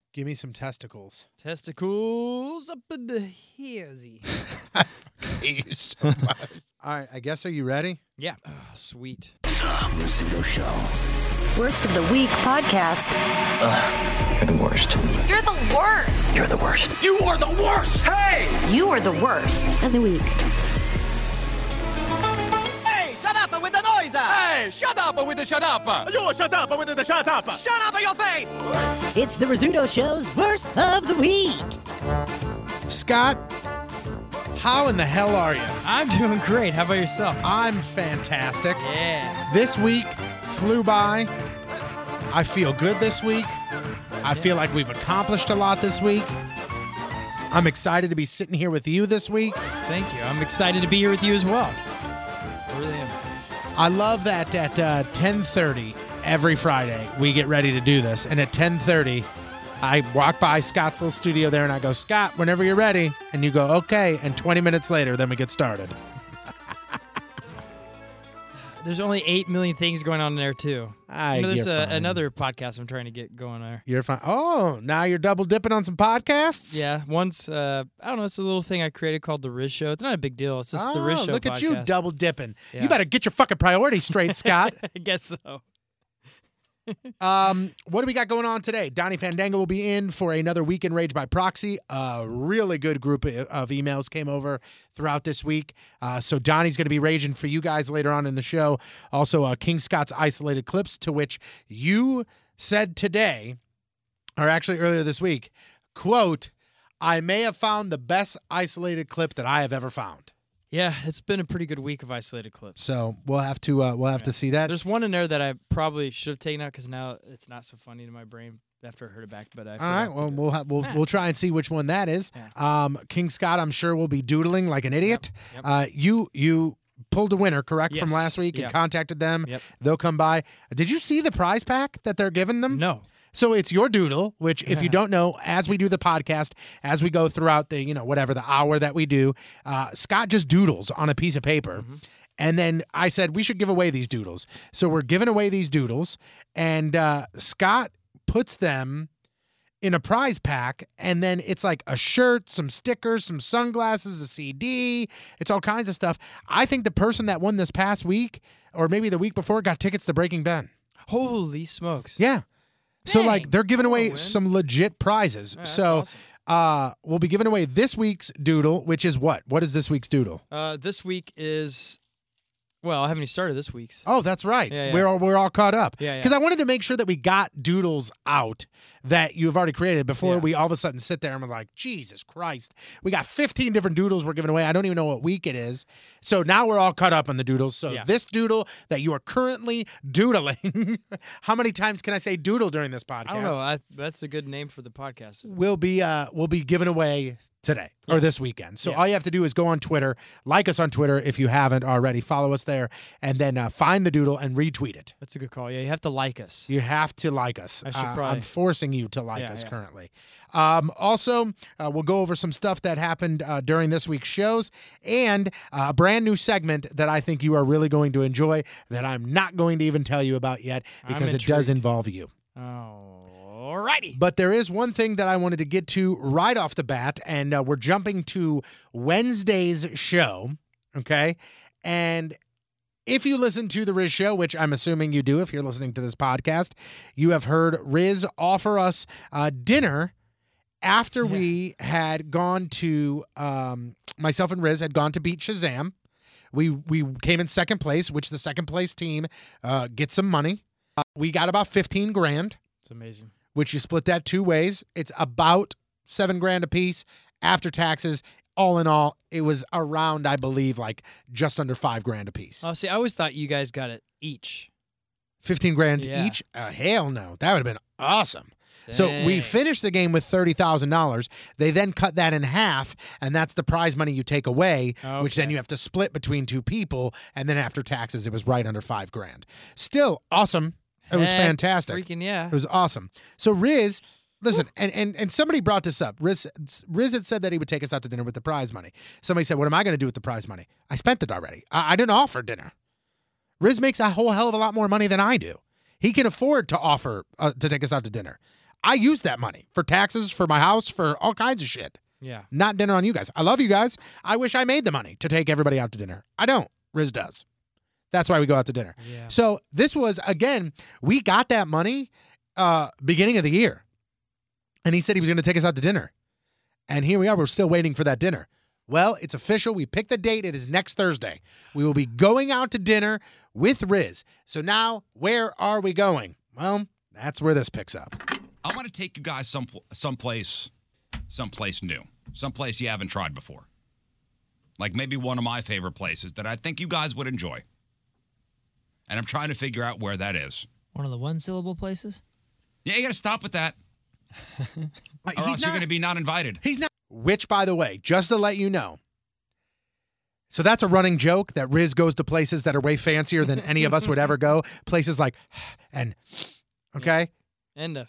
Give me some testicles. Testicles up in the hairsy. I hate you so much. All right, I guess, are you ready? Yeah. Oh, sweet. Rizzuto Show. Worst of the Week podcast. You're the worst. You're the worst. You're the worst. You are the worst! Hey! You are the worst of the week. Hey, shut up with the noise! Hey, shut up with the shut up! You shut up with the shut up! Shut up your face! It's the Rizzuto Show's Worst of the Week. Scott, how in the hell are you? I'm doing great. How about yourself? I'm fantastic. Yeah. This week flew by. I feel good this week. I feel like we've accomplished a lot this week. I'm excited to be sitting here with you this week. Thank you. I'm excited to be here with you as well. I really am. I love that at 10:30 every Friday we get ready to do this. And at 10:30, I walk by Scott's little studio there and I go, Scott, whenever you're ready. And you go, okay. And 20 minutes later, then we get started. There's only 8 million things going on in there, too. There's you're fine. another podcast I'm trying to get going there. You're fine. Oh, now you're double dipping on some podcasts? Yeah. Once, I don't know, it's a little thing I created called The Riz Show. It's not a big deal. It's just The Riz Show look podcast. at you double dipping. Yeah. You better get your fucking priorities straight, Scott. I guess so. What do we got going on today? Donnie Fandango will be in for another Weekend Rage by Proxy. A really good group of emails came over throughout this week. So Donnie's going to be raging for you guys later on in the show. Also, King Scott's Isolated Clips, to which you said today, or actually earlier this week, quote, I may have found the best isolated clip that I have ever found. Yeah, it's been a pretty good week of isolated clips. So we'll have to see that. There's one in there that I probably should have taken out because now it's not so funny to my brain after I heard it back. But I all right, well we'll try and see which one that is. Yeah. King Scott, I'm sure, will be doodling like an idiot. Yep. You pulled a winner, correct, from Yes. last week and Yep. contacted them. Yep. They'll come by. Did you see the prize pack that they're giving them? No. So it's your doodle, which if you don't know, as we do the podcast, as we go throughout the, whatever the hour that we do, Scott just doodles on a piece of paper. Mm-hmm. And then I said, we should give away these doodles. So we're giving away these doodles, and Scott puts them in a prize pack, and then it's like a shirt, some stickers, some sunglasses, a CD. It's all kinds of stuff. I think the person that won this past week, or maybe the week before, got tickets to Breaking Ben. Holy smokes. Yeah. So, Dang. they're giving away win. some legit prizes. Yeah, that's so, awesome. we'll be giving away this week's doodle, which is what? What is this week's doodle? This week is, well, I haven't even started this week's. Oh, that's right. Yeah, yeah. We're all caught up. Yeah, yeah. Because I wanted to make sure that we got doodles out that you've already created before Yeah. we all of a sudden sit there and we're like, Jesus Christ. We got 15 different doodles we're giving away. I don't even know what week it is. So now we're all caught up on the doodles. So Yeah. this doodle that you are currently doodling, how many times can I say doodle during this podcast? I don't know. That's a good name for the podcast. We'll be given away today or Yes. this weekend. So Yeah. all you have to do is go on Twitter, like us on Twitter if you haven't already, follow us there, and then find the doodle and retweet it. That's a good call. Yeah, you have to like us. You have to like us. I should I'm probably- forcing you to like Yeah, us yeah. currently. Also, we'll go over some stuff that happened during this week's shows and a brand new segment that I think you are really going to enjoy that I'm not going to even tell you about yet because it does intrigued. involve you. Alrighty. But there is one thing that I wanted to get to right off the bat, and we're jumping to Wednesday's show, okay? And if you listen to the Riz Show, which I'm assuming you do if you're listening to this podcast, you have heard Riz offer us dinner after we had gone to, myself and Riz had gone to beat Shazam. We came in second place, which the second place team gets some money. We got about $15,000. It's amazing. Which you split that two ways. It's about $7,000 a piece after taxes. All in all, it was around, I believe, like just under $5,000 a piece. Oh, see, I always thought you guys got it each. $15,000 Yeah. each? Hell no. That would have been awesome. So we Dang. finished the game with $30,000. They then cut that in half, and that's the prize money you take away, which then Okay. you have to split between two people. And then after taxes, it was right under $5,000. Still awesome. It was Heck, fantastic. Freaking yeah. It was awesome. So Riz, listen, and somebody brought this up. Riz had said that he would take us out to dinner with the prize money. Somebody said, what am I going to do with the prize money? I spent it already. I didn't offer dinner. Riz makes a whole hell of a lot more money than I do. He can afford to offer to take us out to dinner. I use that money for taxes, for my house, for all kinds of shit. Yeah. Not dinner on you guys. I love you guys. I wish I made the money to take everybody out to dinner. I don't. Riz does. That's why we go out to dinner. Yeah. So this was, again, we got that money beginning of the year. And he said he was going to take us out to dinner. And here we are. We're still waiting for that dinner. Well, it's official. We picked the date. It is next Thursday. We will be going out to dinner with Riz. So now, where are we going? Well, that's where this picks up. I want to take you guys someplace new, someplace you haven't tried before. Like maybe one of my favorite places that I think you guys would enjoy. And I'm trying to figure out where that is. One of the one-syllable places? Yeah, you got to stop with that. Or else you're going to be not invited. He's not. Which, by the way, just to let you know, so that's a running joke that Riz goes to places that are way fancier than any of us would ever go. Places like, and, okay? And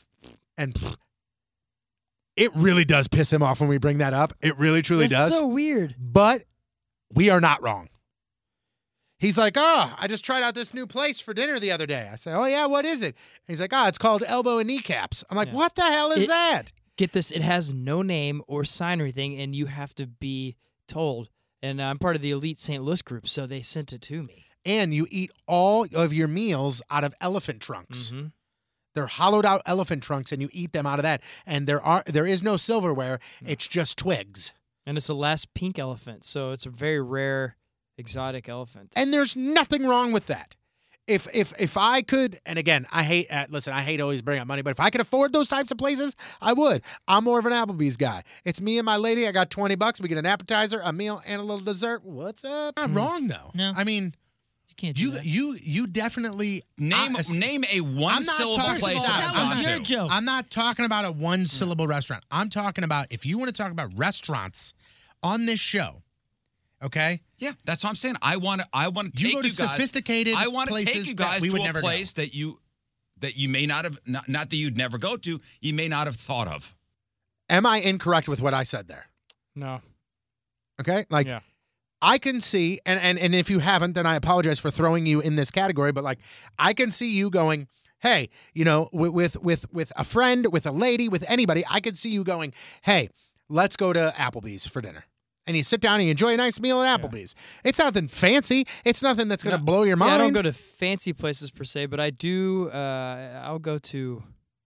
it really does piss him off when we bring that up. It really, truly does. That's so weird. But we are not wrong. He's like, I just tried out this new place for dinner the other day. I say, oh, yeah, what is it? And he's like, it's called Elbow and Kneecaps. I'm like, what the hell is that? Get this, it has no name or sign or anything, and you have to be told. And I'm part of the elite St. Louis group, so they sent it to me. And you eat all of your meals out of elephant trunks. Mm-hmm. They're hollowed out elephant trunks, and you eat them out of that. And there is no silverware. It's just twigs. And it's the last pink elephant, so it's a very rare, exotic elephant. And there's nothing wrong with that. If I could, and again, I hate always bringing up money, but if I could afford those types of places, I would. I'm more of an Applebee's guy. It's me and my lady. I got $20. We get an appetizer, a meal, and a little dessert. What's up? Not wrong though. No. I mean, You can't do that. you definitely Name a one-syllable place that I've was gone your to. joke. I'm not talking about a one-syllable restaurant. I'm talking about if you want to talk about restaurants on this show, okay? Yeah, that's what I'm saying. I want to take You go to guys. sophisticated I want to take places you guys that we would to never a place that you may not have not that you'd never go to. You may not have thought of. Am I incorrect with what I said there? No. Okay? Like, Yeah. I can see, and if you haven't, then I apologize for throwing you in this category, but like, I can see you going, hey, you know, with a friend, with a lady, with anybody, I could see you going, hey, let's go to Applebee's for dinner. And you sit down and you enjoy a nice meal at Applebee's. It's nothing fancy. It's nothing that's going to blow your mind. Yeah, I don't go to fancy places per se, but I do. I'll go to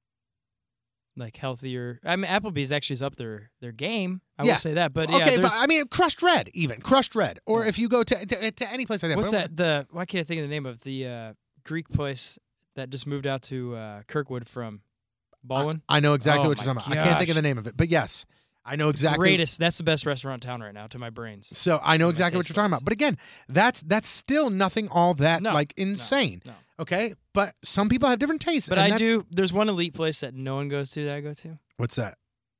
like healthier. I mean, Applebee's actually is up their game. I will say that. But okay, yeah, but I mean, Crushed Red, or if you go to any place like that. What's that? Why can't I think of the name of the Greek place that just moved out to Kirkwood from Baldwin? I know exactly Oh what you're my talking about. I can't think of gosh. the name of it, but yes. I know exactly. Greatest. That's the best restaurant in town right now, to my brains. So I know exactly what you're talking about. But again, that's still nothing all that No, insane. no. Okay, but some people have different tastes. But and I that's- do. There's one elite place that no one goes to that I go to. What's that?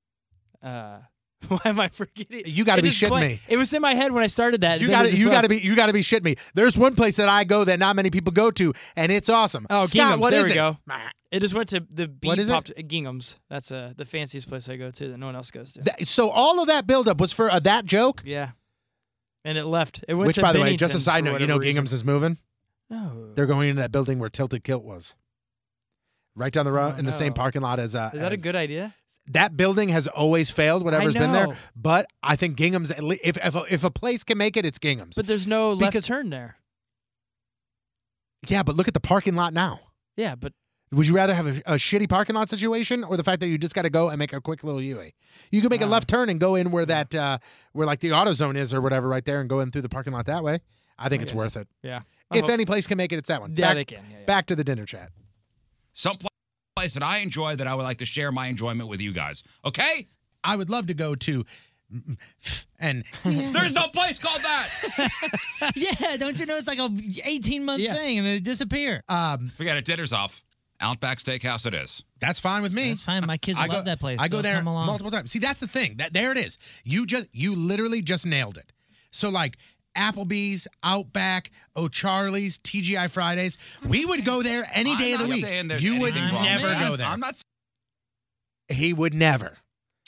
Why am I forgetting? You got to It be is shitting quite- me. It was in my head when I started that. You and then got it to just left. be shitting me. There's one place that I go that not many people go to, and it's awesome. Oh, Scott, Gingham's. what There is we it? go. It just went to the beat What is it? popped Gingham's. That's the fanciest place I go to that no one else goes to. So all of that buildup was for that joke. Yeah, and it left. It went Which, to by the way, just a Bennington's side for note, you know whatever reason. Gingham's is moving. No, They're going into that building where Tilted Kilt was, right down the road in the same parking lot as. Is that a good idea? That building has always failed, whatever's been there. know. But I think Gingham's, if a place can make it, it's Gingham's. But there's no left Because- turn there. Yeah, but look at the parking lot now. Yeah, but Would you rather have a shitty parking lot situation or the fact that you just got to go and make a quick little U-turn? You could make a left turn and go in where where like the AutoZone is or whatever right there and go in through the parking lot that way. I think it's guess. worth it. yeah. If any place can make it, it's that one. Yeah, back, they can. Yeah, yeah. Back to the dinner chat. Some place that I enjoy that I would like to share my enjoyment with you guys. Okay? I would love to go to, and There's no place called that. Yeah, don't you know it's like a 18-month thing and then it disappear? Forget it. Dinner's off. Outback Steakhouse it is. that's fine with me. That's fine. My kids love that place. I go They'll there come along. multiple times. See, that's the thing. There it is. You literally just nailed it. So like Applebee's, Outback, O'Charlie's, TGI Fridays, we would go there any day of the I'm not week. saying there's You would anything wrong with never that. go there. I'm not. He would never.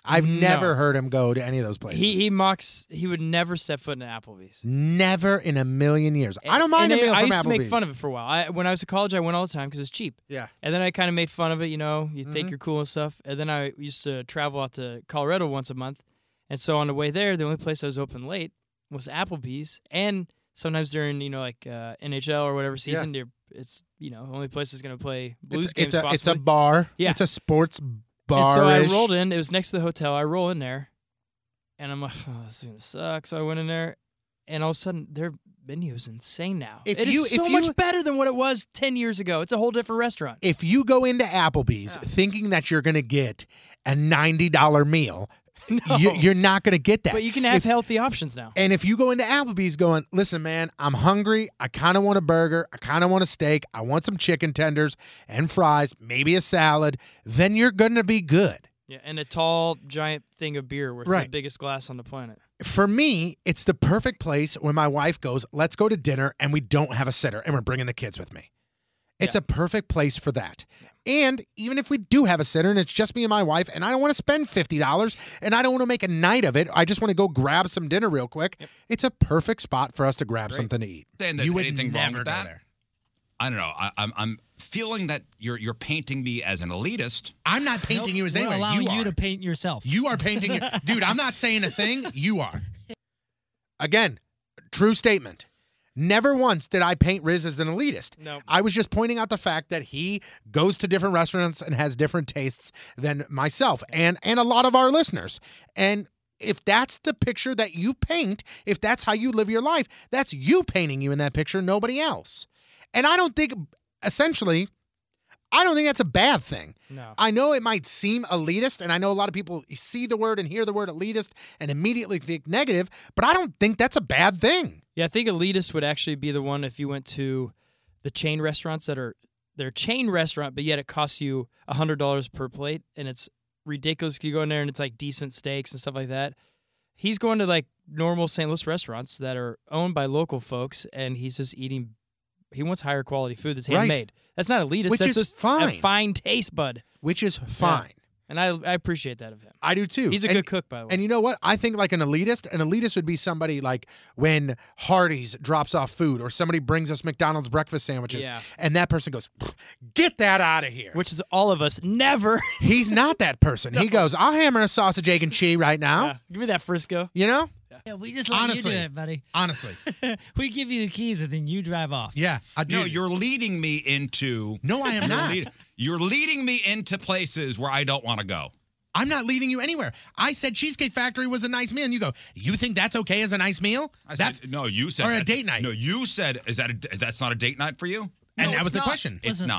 I've No. never heard him go to any of those places. He mocks. He would never step foot in an Applebee's. Never in a million years. I don't mind And a meal I from used to Applebee's. make fun of it for a while. When I was in college, I went all the time because it was cheap. Yeah. And then I kind of made fun of it. You know, you Mm-hmm. think you're cool and stuff. And then I used to travel out to Colorado once a month. And so on the way there, the only place I was open late was Applebee's. And sometimes during, like NHL or whatever season, it's, the only place that's going to play Blues games It's a possibly. bar. Yeah. It's a sports And bar. so I rolled in. It was next to the hotel. I roll in there, and I'm like, "Oh, this is gonna suck." So I went in there, and all of a sudden, their menu is insane now. If It is you- so if much you- better than what it was 10 years ago. It's a whole different restaurant. If you go into Applebee's thinking that you're going to get a $90 meal, you're not going to get that. But you can have If- healthy options now. And if you go into Applebee's going, listen, man, I'm hungry. I kind of want a burger. I kind of want a steak. I want some chicken tenders and fries, maybe a salad, then you're going to be good. Yeah, and a tall, giant thing of beer where it's the Right. biggest glass on the planet. For me, it's the perfect place when my wife goes, let's go to dinner and we don't have a sitter and we're bringing the kids with me. It's a perfect place for that. And even if we do have a sitter and it's just me and my wife and I don't want to spend $50 and I don't want to make a night of it, I just want to go grab some dinner real quick, it's a perfect spot for us to grab something to eat. Saying there's You would anything wrong never with go that? there. I don't know. I'm feeling that you're painting me as an elitist. I'm not painting you as We're anyone. allowing You you are. to paint yourself. You are painting it. Dude, I'm not saying a thing. You are. Again, true statement. Never once did I paint Riz as an elitist. No. I was just pointing out the fact that he goes to different restaurants and has different tastes than myself and a lot of our listeners. And if that's the picture that you paint, if that's how you live your life, that's you painting you in that picture, nobody else. And I don't think, essentially, I don't think that's a bad thing. No. I know it might seem elitist, and I know a lot of people see the word and hear the word elitist and immediately think negative, but I don't think that's a bad thing. Yeah, I think elitist would actually be the one if you went to the chain restaurants they're chain restaurant, but yet it costs you $100 per plate, and it's ridiculous. You go in there and it's like decent steaks and stuff like that. He's going to like normal St. Louis restaurants that are owned by local folks, and he's just eating. He wants higher quality food that's Right. handmade. That's not elitist. Which that's is just fine. a fine taste bud. Which is fine. And I appreciate that of him. I do too. He's a And- good cook, by the way. And you know what? I think like an elitist would be somebody like when Hardee's drops off food or somebody brings us McDonald's breakfast sandwiches Yeah. and that person goes, get that out of here. Which is all of us. Never. He's not that person. He goes, I'll hammer a sausage, egg, and cheese right now. Yeah. Give me that Frisco. You know? Yeah, we just let Honestly. you do it, buddy. Honestly. We give you the keys and then you drive off. Yeah. I do. No, you're leading me into. No, I am You're not. You're leading me into places where I don't want to go. I'm not leading you anywhere. I said Cheesecake Factory was a nice meal, and you go, you think that's okay as a nice meal? That's no. You said or a that- date night. No, you said that's not a date night for you. and No, that was it's the not. question. It's Listen. not.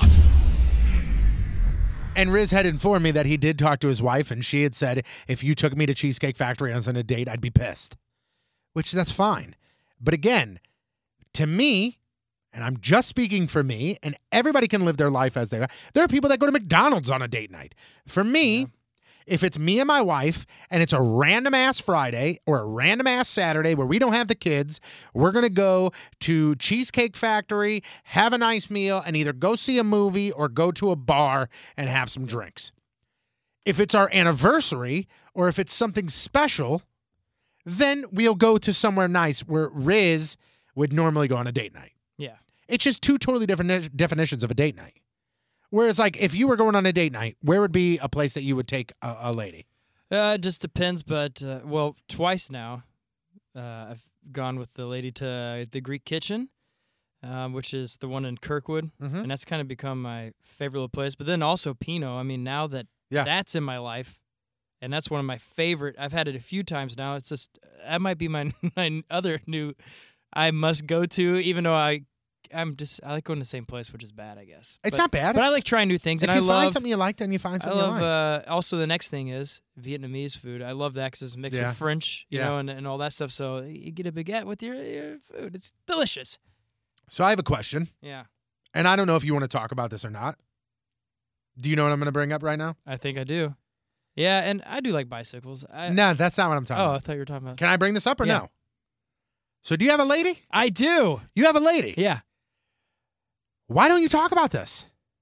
And Riz had informed me that he did talk to his wife, and she had said, if you took me to Cheesecake Factory and I was on a date, I'd be pissed. Which that's fine. But again, to me, and I'm just speaking for me, and everybody can live their life as they are. There are people that go to McDonald's on a date night. For me, if it's me and my wife and it's a random ass Friday or a random ass Saturday where we don't have the kids, we're going to go to Cheesecake Factory, have a nice meal, and either go see a movie or go to a bar and have some drinks. If it's our anniversary or if it's something special, then we'll go to somewhere nice where Riz would normally go on a date night. Yeah. It's just two totally different definitions of a date night. Whereas, like, if you were going on a date night, where would be a place that you would take a lady? It just depends, but well, twice now, I've gone with the lady to the Greek Kitchen, which is the one in Kirkwood, and that's kind of become my favorite little place. But then also Pinot. I mean, now that that's in my life, and that's one of my favorite. I've had it a few times now. It's just that might be my my other new I must go to, even though I like going to the same place, which is bad, I guess. It's not bad. But I like trying new things, If and you I love find something you like, then you find I something you like. love. Also, the next thing is Vietnamese food. I love that because it's mixed Yeah. with French, you Yeah. know, and all that stuff. So you get a baguette with your food. It's delicious. So I have a question, Yeah, and I don't know if you want to talk about this or not. Do you know what I'm going to bring up right now? I think I do. Yeah, and I do like bicycles. No, that's not what I'm talking Oh, I about. thought you were talking about. Can I bring this up or Yeah. no? So do you have a lady? I do. You have a lady. Yeah. Why don't you talk about this?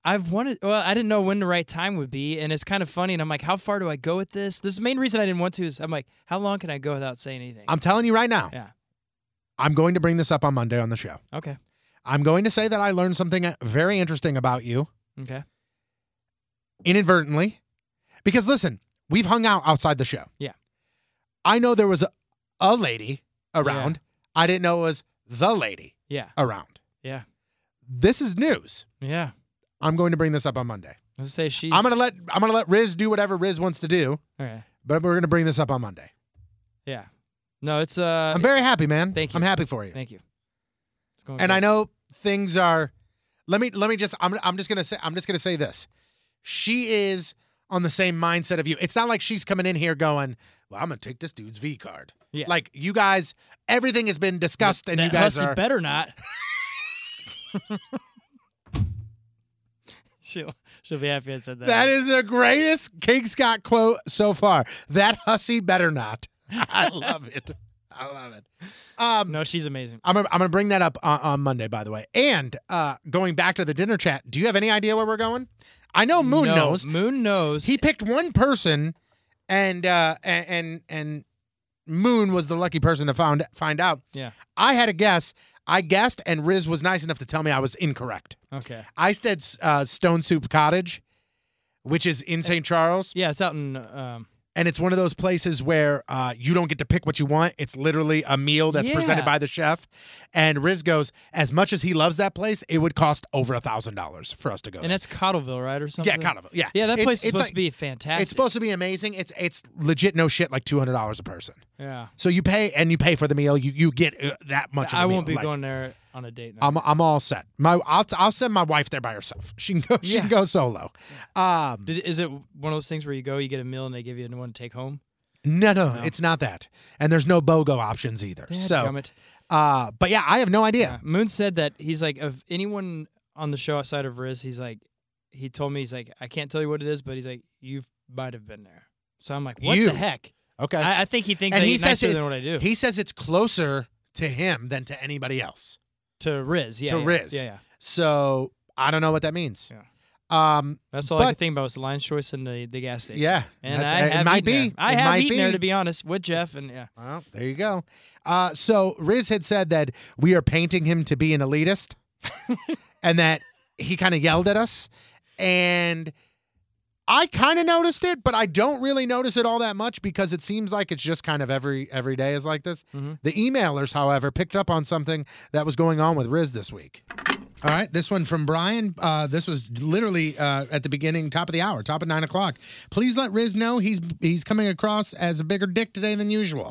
I've wanted. Well, I didn't know when the right time would be, and it's kind of funny. And I'm like, how far do I go with this? This is the main reason I didn't want to. Is I'm like, how long can I go without saying anything? I'm telling you right now. Yeah. I'm going to bring this up on Monday on the show. Okay. I'm going to say that I learned something very interesting about you. Okay. Inadvertently. Because listen, we've hung out outside the show. Yeah. I know there was a lady around. Yeah. I didn't know it was the lady around. Yeah. This is news. Yeah. I'm going to bring this up on Monday. I was gonna say I'm gonna let Riz do whatever Riz wants to do. Okay. But we're gonna bring this up on Monday. Yeah. No, it's I'm very happy, man. Thank you. I'm happy for you. Thank you. It's going And great. I know things are. Let me just. I'm just gonna say this. She is on the same mindset of you. It's not like she's coming in here going, "Well, I'm gonna take this dude's V card." Yeah. Like you guys, everything has been discussed, and that you guys hussy are. better not. She'll be happy I said that. That is the greatest King Scott quote so far. That hussy better not. I love it. I love it. No, she's amazing. I'm gonna bring that up on Monday, by the way. And going back to the dinner chat, do you have any idea where we're going? I know Moon knows. Moon knows. He picked one person, and Moon was the lucky person to find out. Yeah. I had a guess. I guessed, and Riz was nice enough to tell me I was incorrect. Okay. I said Stone Soup Cottage, which is in St. Charles. Yeah, it's out in. And it's one of those places where you don't get to pick what you want. It's literally a meal that's presented by the chef. And Riz goes, as much as he loves that place, it would cost over $1,000 for us to go. And that's Cottleville, right, or something? Yeah, Cottleville. Yeah, Yeah, that place is it's supposed to be fantastic. It's supposed to be amazing. It's legit no shit like $200 a person. Yeah. So you pay for the meal. You get that much. Of I the won't meal. be going there on a date night. I'm all set. I'll send my wife there by herself. She can go. She can go solo. Is it one of those things where you go, you get a meal, and they give you one to take home? No, it's not that. And there's no BOGO options either. Dadgummit. But yeah, I have no idea. Yeah. Moon said that he's like, of anyone on the show outside of Riz, he's like, he told me, he's like, I can't tell you what it is, but he's like, you might have been there. So I'm like, what the heck? Okay. I think he thinks I eat nicer than what I do. He says it's closer to him than to anybody else. To Riz, yeah. To Riz. Yeah. So I don't know what that means. Yeah. That's all I could think about was the Lion's Choice and the gas station. Yeah. And That's- I it have might eaten be. there. I It have might eaten be. there, to be honest, with Jeff, and yeah. Well, there you go. So Riz had said that we are painting him to be an elitist and that he kind of yelled at us. And I kind of noticed it, but I don't really notice it all that much because it seems like it's just kind of every day is like this. Mm-hmm. The emailers, however, picked up on something that was going on with Riz this week. All right, this one from Brian. This was literally at the beginning, top of the hour, top of 9 o'clock. Please let Riz know he's coming across as a bigger dick today than usual.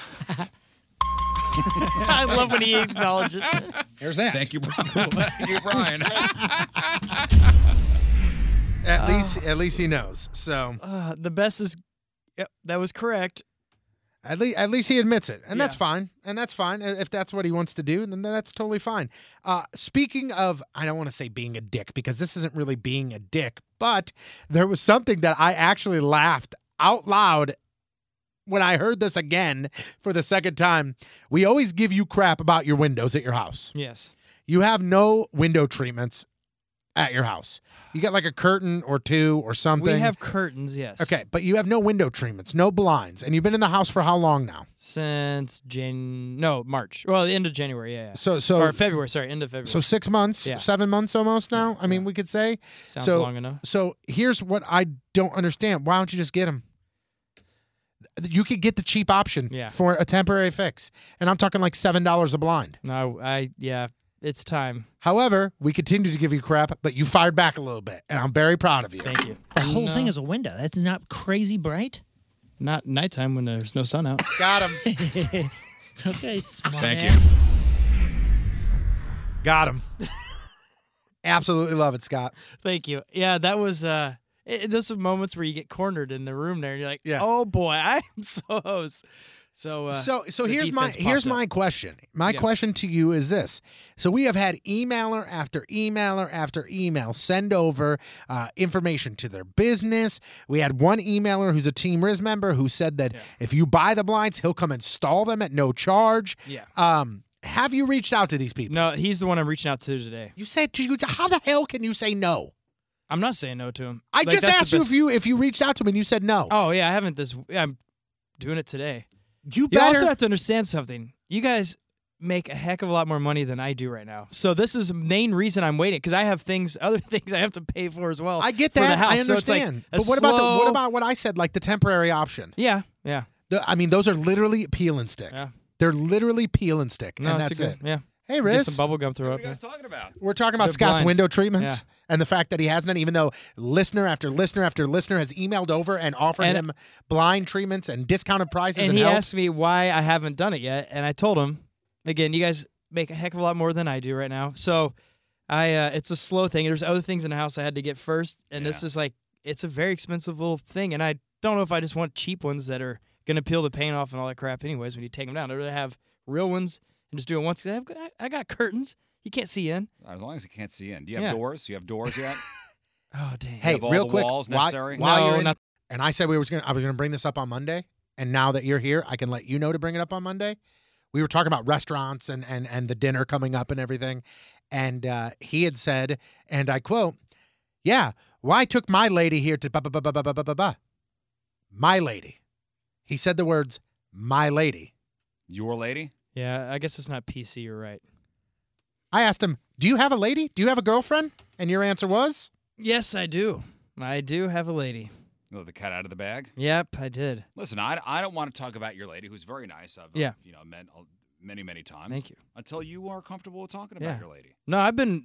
I love when he acknowledges it. There's that. Thank you, Brian. Thank you, Brian. At least he knows. So the best is, yep, that was correct. At least he admits it, and that's fine. And that's fine if that's what he wants to do. Then that's totally fine. Speaking of, I don't want to say being a dick because this isn't really being a dick, but there was something that I actually laughed out loud when I heard this again for the second time. We always give you crap about your windows at your house. Yes. You have no window treatments at your house. You got like a curtain or two or something. We have curtains, yes. Okay, but you have no window treatments, no blinds, and you've been in the house for how long now? Since March. Well, the end of January, yeah. So or February, sorry, end of February. So 6 months, Yeah. 7 months almost now. I mean, we could say. Sounds long enough. So here's what I don't understand. Why don't you just get them? You could get the cheap option for a temporary fix, and I'm talking like $7 a blind. No, it's time. However, we continue to give you crap, but you fired back a little bit, and I'm very proud of you. Thank you. The whole thing is a window. That's not crazy bright. Not nighttime when there's no sun out. Got him. Okay, smart. Thank man. you. Got him. Absolutely love it, Scott. Thank you. Yeah, that was those are moments where you get cornered in the room there and you're like, oh boy, I'm so hosed. So So here's my question. My question to you is this. So we have had emailer after emailer after email send over information to their business. We had one emailer who's a Team Riz member who said that if you buy the blinds, he'll come install them at no charge. Yeah. Have you reached out to these people? No, he's the one I'm reaching out to today. You said, how the hell can you say no? I'm not saying no to him. I Like, just that's the asked you best- if you reached out to him and you said no. Oh yeah, I haven't I'm doing it today. You You better. also have to understand something. You guys make a heck of a lot more money than I do right now. So this is the main reason I'm waiting because I have other things I have to pay for as well. I get for that. the house. I So it's like understand. a but what slow- about what I said, like the temporary option? Yeah. I mean, those are literally peel and stick. Yeah. They're literally peel and stick, No, and it's that's a good, it. Yeah. Hey, Get Riz. some bubble gum throw What up are you there. guys talking about? We're talking about They're Scott's blinds. window treatments Yeah. and the fact that he hasn't, even though listener after listener after listener has emailed over and offered And- him blind treatments and discounted prices And and he help. asked me why I haven't done it yet, and I told him, again, you guys make a heck of a lot more than I do right now. So it's a slow thing. There's other things in the house I had to get first, and this is like it's a very expensive little thing, and I don't know if I just want cheap ones that are gonna peel the paint off and all that crap. Anyways, when you take them down, I'd rather have real ones and just do it once. 'Cause I got curtains. You can't see in. As long as you can't see in. Do you have Yeah. doors? You have doors yet? Oh dang. Hey, have all real the quick, walls necessary? while No, you're in, not- and I said I was gonna bring this up on Monday, and now that you're here, I can let you know to bring it up on Monday. We were talking about restaurants and the dinner coming up and everything, and he had said, and I quote, "Yeah, well, I took my lady here to my lady." He said the words "my lady." Your lady? Yeah, I guess it's not PC. You're right. I asked him, "Do you have a lady? Do you have a girlfriend?" And your answer was, Yes, I do. I do have a lady. Let the cat out of the bag. Yep, I did. Listen, I don't want to talk about your lady, who's very nice. I've met many, many times. Thank you. Until you are comfortable with talking about your lady. No,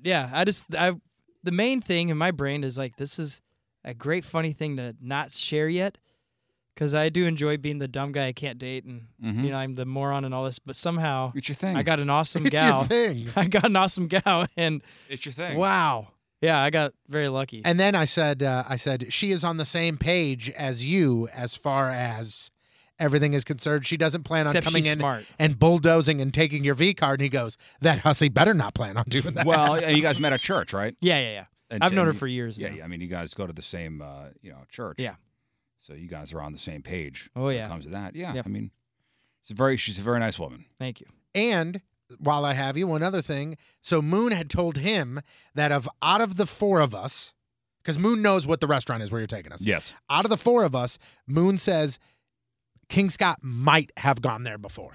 the main thing in my brain is like, this is a great, funny thing to not share yet. Because I do enjoy being the dumb guy I can't date, and I'm the moron and all this. But somehow, It's your thing. I got an awesome "It's gal. your thing." I got an awesome gal, and It's your thing. wow, yeah, I got very lucky. And then I said, she is on the same page as you as far as everything is concerned. She doesn't plan on Except coming she's in smart. and bulldozing and taking your V card. And he goes, "That hussy better not plan on doing that." Well, and you guys met at church, right? Yeah. And- I've known her and- for years. Yeah, now. I mean, you guys go to the same, church. Yeah. So you guys are on the same page. Oh, when yeah. it comes to that. Yeah. Yep. I mean, she's a very nice woman. Thank you. And while I have you, one other thing. So Moon had told him that out of the four of us, because Moon knows what the restaurant is where you're taking us. Yes. Out of the four of us, Moon says King Scott might have gone there before.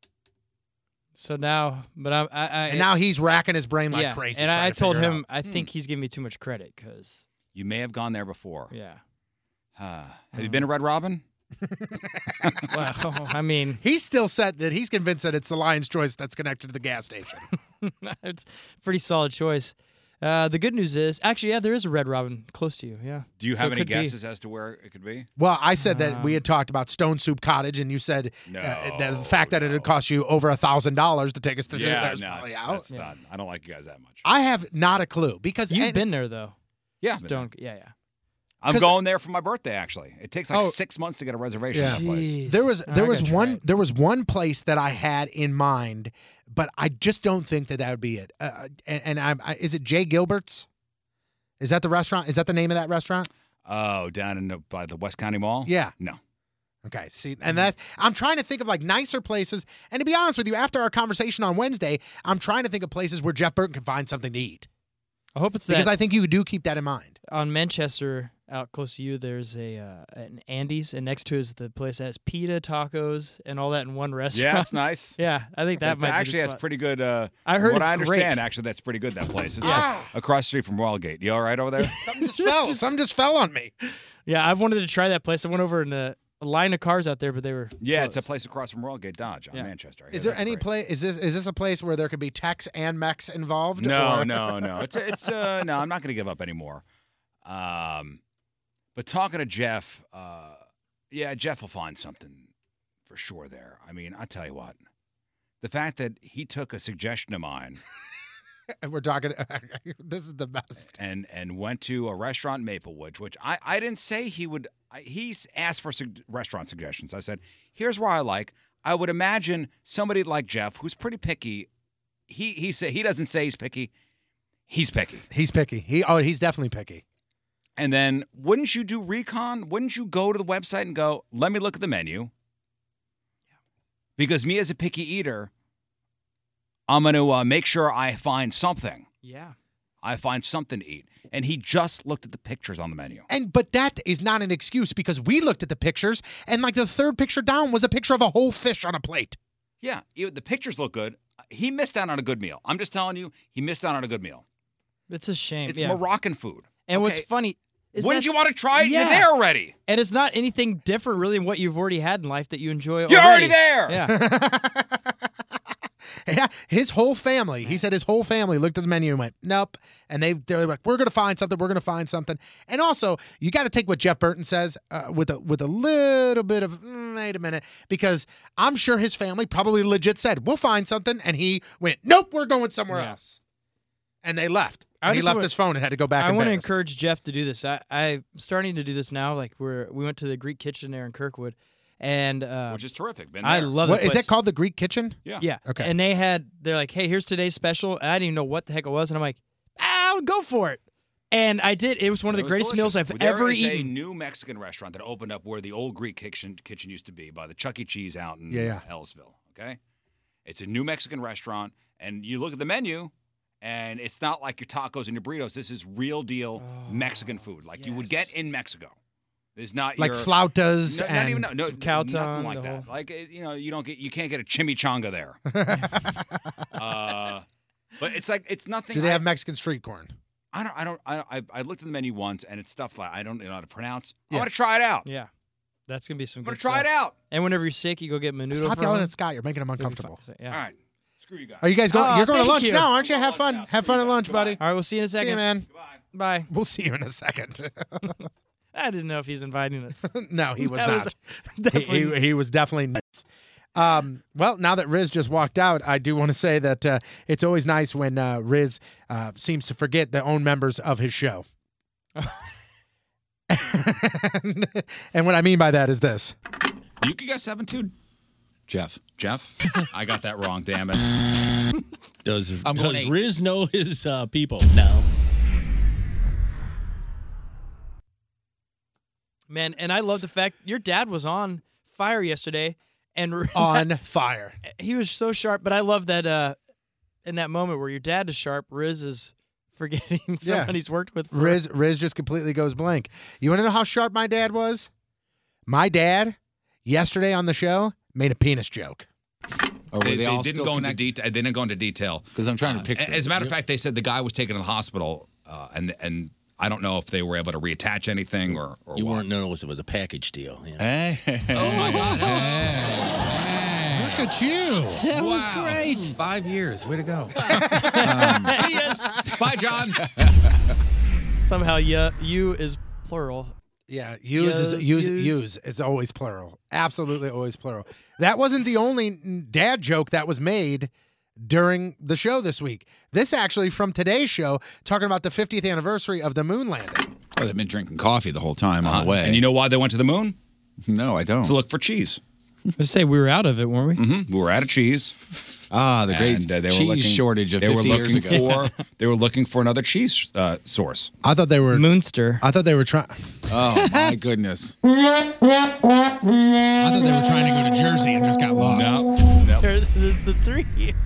So now, but And now he's racking his brain like yeah, crazy. and trying I to told figure it him out. I think he's giving me too much credit because You may have gone there before. yeah. Have you been to Red Robin? Well, I mean, He's still set that he's convinced that it's the Lion's Choice that's connected to the gas station. it's a pretty solid choice. The good news is, actually, yeah, there is a Red Robin close to you. Yeah. Do you So have it any could be. guesses as to where it could be? Well, I said that we had talked about Stone Soup Cottage, and you said the fact that it had cost you over $1,000 to take us to dinner there is probably out. That's not, I don't like you guys that much. I have not a clue because You've been there though. Yeah. Stone. Yeah. I'm 'Cause- going there for my birthday. Actually, it takes like Oh. 6 months to get a reservation Yeah. for that place. Jeez. there was I gotta try it. there was one place that I had in mind, but I just don't think that would be it. Is it Jay Gilbert's? Is that the restaurant? Is that the name of that restaurant? Oh, down by the West County Mall. Yeah. No. Okay, see, and that I'm trying to think of like nicer places. And to be honest with you, after our conversation on Wednesday, I'm trying to think of places where Jeff Burton can find something to eat. I hope it's Because that I think you do keep that in mind. on Manchester, out close to you. There's an Andy's, and next to it is the place that has pita, tacos, and all that in one restaurant. Yeah, it's nice. Yeah, I think that might actually be the has spot. pretty good. I from heard what it's I understand, great. actually, that's pretty good. That place. It's Yeah. across the street from Royal Gate. You all right over there? Something just fell on me. Yeah, I've wanted to try that place. I went over in a line of cars out there, but they were Yeah, it's a closed. place across from Royal Gate Dodge on Yeah. Manchester. I Is hear there that's any great. place? Is this a place where there could be Tex and Mex involved? No, or- no. It's no. I'm not going to give up anymore. But talking to Jeff, Jeff will find something for sure there. I mean, I tell you what, the fact that he took a suggestion of mine And we're talking. This is the best. and went to a restaurant in Maplewood, which I didn't say he would. He's asked for restaurant suggestions. I said, here's where I like. I would imagine somebody like Jeff, who's pretty picky. He said he doesn't say he's picky. He's picky. He's picky. He's definitely picky. And then wouldn't you do recon? Wouldn't you go to the website and go, let me look at the menu? Because me as a picky eater, I'm going to make sure I find something. Yeah. I find something to eat. And he just looked at the pictures on the menu. But that is not an excuse because we looked at the pictures and like the third picture down was a picture of a whole fish on a plate. Yeah, the pictures look good. He missed out on a good meal. I'm just telling you, he missed out on a good meal. It's a shame. It's Moroccan food. And what's funny is wouldn't you want to try it? Yeah. You're there already. And it's not anything different really than what you've already had in life that you enjoy. You're already there. Yeah. Yeah, his whole family. He said his whole family looked at the menu and went, nope. And they're like, we're gonna find something. We're gonna find something. And also, you got to take what Jeff Burton says with a little bit of wait a minute, because I'm sure his family probably legit said, we'll find something, and he went, nope, we're going somewhere else. And they left. And he left his phone and had to go back. I want to encourage Jeff to do this. I'm starting to do this now. Like we went to the Greek Kitchen there in Kirkwood. And which is terrific. Been I there. love it. What is that called? The Greek Kitchen? Yeah. Yeah. Okay. And they're like, hey, here's today's special. And I didn't even know what the heck it was. And I'm like, I'll go for it. And I did. It was one of the greatest meals I've ever eaten. There is a new Mexican restaurant that opened up where the old Greek kitchen used to be by the Chuck E. Cheese out in Ellisville. Okay. It's a new Mexican restaurant. And you look at the menu, and it's not like your tacos and your burritos. This is real deal Mexican food, like you would get in Mexico. It's not like your, flautas not and even some cow tongue, nothing like that. Like you can't get a chimichanga there. But it's like it's nothing. Do they have Mexican street corn? I looked at the menu once, and it's stuff like I don't know how to pronounce. Yeah. I want to try it out. Yeah. That's going to be some good I'm going to try stuff. it out. And whenever you're sick, you go get menudo. Stop for yelling him. at Scott. You're making him uncomfortable. Yeah. All right. Screw you guys. Are you guys going? You're going to thank lunch you. now, aren't you? Have fun. Have fun at lunch, buddy. All right, we'll see you in a second. See you, man. Bye. We'll see you in a second. I didn't know if he's inviting us. No, he was That not. was definitely- He was definitely nuts. Well, now that Riz just walked out, I do want to say that it's always nice when Riz seems to forget the own members of his show. And what I mean by that is this. You could guess 7-2. Jeff. I got that wrong, damn it. Does I'm going Riz know his people? No. Man, and I love the fact your dad was on fire yesterday. And On fire. He was so sharp, but I love that in that moment where your dad is sharp, Riz is forgetting someone he's worked with. Riz just completely goes blank. You want to know how sharp my dad was? My dad, yesterday on the show, made a penis joke. Or were they all didn't still go into connected? detail. They didn't go into detail Because I'm trying to picture. As a matter of fact, they said the guy was taken to the hospital, and I don't know if they were able to reattach anything or You what. weren't know it was a package deal. You know? Hey. Oh my God! Look at you. That was great. 5 years. Way to go. See us. Bye, John. Somehow, you is plural. Yeah, use is always plural. Absolutely always plural. That wasn't the only dad joke that was made during the show this week. This actually from today's show, talking about the 50th anniversary of the moon landing. Oh, they've been drinking coffee the whole time on the way. And you know why they went to the moon? No, I don't. To look for cheese. Let's say we were out of it, weren't we? Mm-hmm. We were out of cheese. Ah, the great And, they were cheese looking- shortage of they 50 were years looking ago. They were looking for another cheese source. I thought they were Moonster. I thought they were trying Oh, my goodness. I thought they were trying to go to Jersey and just got lost. No. There's the three.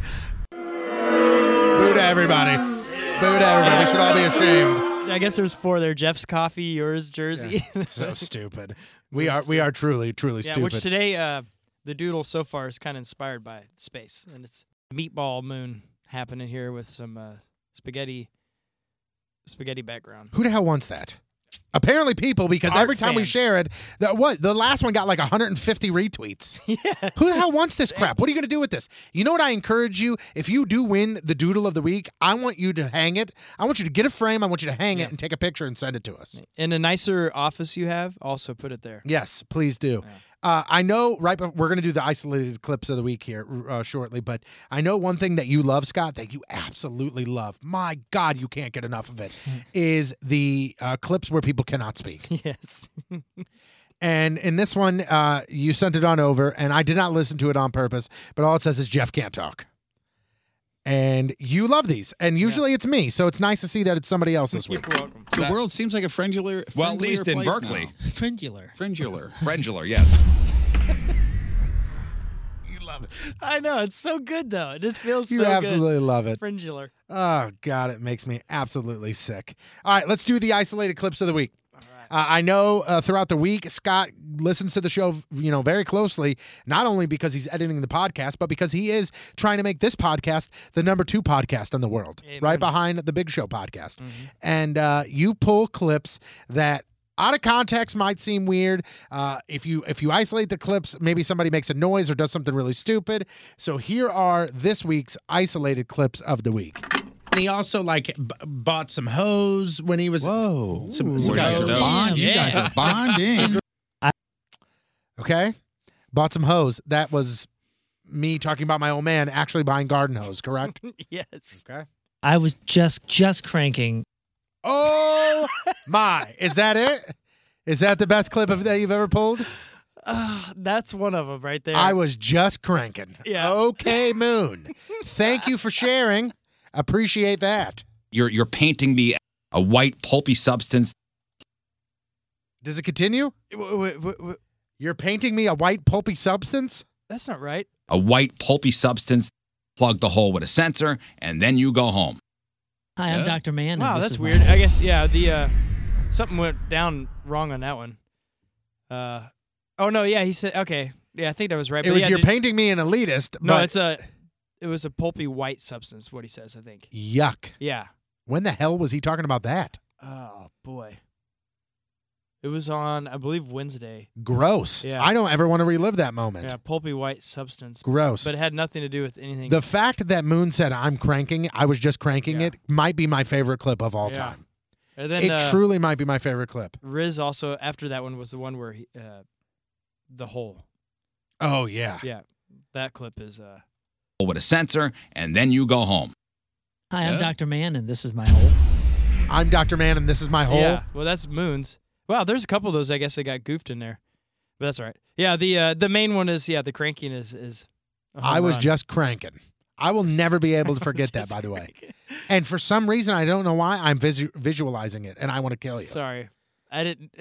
Boo to everybody. Boo to everybody. We should all be ashamed. I guess there's four there. Jeff's coffee, yours, Jersey. So stupid. We are truly stupid. Which today, the doodle so far is kind of inspired by space, and it's meatball moon happening here with some spaghetti background. Who the hell wants that? Apparently people, because Art every time we fans. share it, the last one got like 150 retweets. Yes. Who the hell wants this crap? What are you going to do with this? You know what I encourage you? If you do win the doodle of the week, I want you to hang it. I want you to get a frame. I want you to hang it and take a picture and send it to us. In a nicer office you have, also put it there. Yes, please do. I know we're going to do the isolated clips of the week here shortly, but I know one thing that you love, Scott, that you absolutely love. My God, you can't get enough of it, is the clips where people cannot speak. Yes. And in this one, you sent it on over, and I did not listen to it on purpose, but all it says is Jeff can't talk. And you love these, and usually it's me, so it's nice to see that it's somebody else this week. You're welcome. The world seems like a friendular. Well, at least in place Berkeley. now. Fringular. Friendular, yes. You love it. I know, it's so good though. It just feels You so absolutely love it. Fringular. Oh, God, it makes me absolutely sick. All right, let's do the isolated clips of the week. I know throughout the week, Scott listens to the show, very closely, not only because he's editing the podcast, but because he is trying to make this podcast the number 2 podcast in the world, right behind the Big Show podcast. Mm-hmm. And you pull clips that out of context might seem weird. If you isolate the clips, maybe somebody makes a noise or does something really stupid. So here are this week's isolated clips of the week. He also bought some hose when he was. Whoa! You guys are bonding. You guys are bonding. Okay, bought some hose. That was me talking about my old man actually buying garden hose. Correct? Yes. Okay. I was just cranking. Oh my! Is that it? Is that the best clip that you've ever pulled? That's one of them right there. I was just cranking. Yeah. Okay, Moon. Thank you for sharing. Appreciate that. You're painting me a white pulpy substance. Does it continue? You're painting me a white pulpy substance? That's not right. A white pulpy substance. Plug the hole with a sensor, and then you go home. Hi, I'm Dr. Mann. Wow, and this that's is weird. my- I guess the something went down wrong on that one. Oh no, yeah, he said okay. Yeah, I think that was right. It but was yeah, you're painting me an elitist. No, but it was a pulpy white substance. What he says, I think. Yuck. Yeah. When the hell was he talking about that? Oh boy. It was on, I believe, Wednesday. Gross. Yeah. I don't ever want to relive that moment. Yeah, pulpy white substance. Gross. But it had nothing to do with anything. The fact that Moon said I'm cranking, I was just cranking it, might be my favorite clip of all time. And then, it truly might be my favorite clip. Riz also, after that one, was the one where he, the hole. Oh, yeah. Yeah. That clip is... With a sensor, and then you go home. Hi, I'm Dr. Mann, and this is my hole. I'm Dr. Mann, and this is my hole. Yeah, well, that's Moon's. Wow, there's a couple of those, I guess, that got goofed in there. But that's all right. Yeah, the main one is, the cranking is a home I was run. just cranking. I will never be able to forget that, by the way. And for some reason, I don't know why, I'm visualizing it, and I want to kill you. Sorry. I didn't...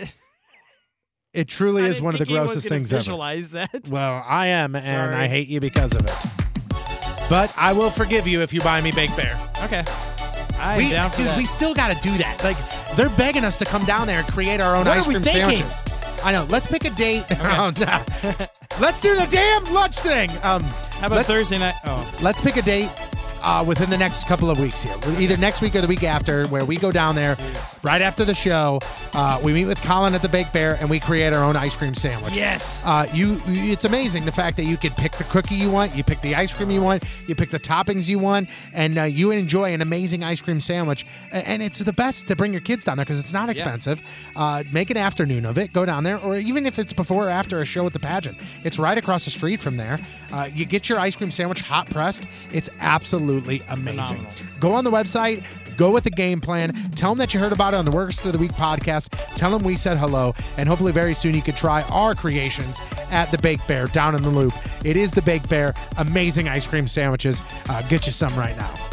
It truly is one of the think he was grossest gonna things visualize ever. that. Well, I am, and Sorry. I hate you because of it. But I will forgive you if you buy me Baked Bear. Okay. I'm down for that. We still got to do that. Like, they're begging us to come down there and create our own What ice are we cream thinking? sandwiches. I know. Let's pick a date. Oh, no. Let's do the damn lunch thing. How about Thursday night? Oh. Let's pick a date within the next couple of weeks here. Either next week or the week after, where we go down there right after the show. We meet with Colin at the Baked Bear, and we create our own ice cream sandwich. Yes. It's amazing the fact that you could pick the cookie you want, you pick the ice cream you want, you pick the toppings you want, and you enjoy an amazing ice cream sandwich. And it's the best to bring your kids down there because it's not expensive. Make an afternoon of it. Go down there, or even if it's before or after a show at the pageant, it's right across the street from there. You get your ice cream sandwich hot pressed. It's absolutely amazing. Phenomenal. Go on the website. Go with the game plan. Tell them that you heard about it on the Worst of the Week podcast. Tell them we said hello. And hopefully very soon you can try our creations at the Baked Bear down in the Loop. It is the Baked Bear. Amazing ice cream sandwiches. Get you some right now.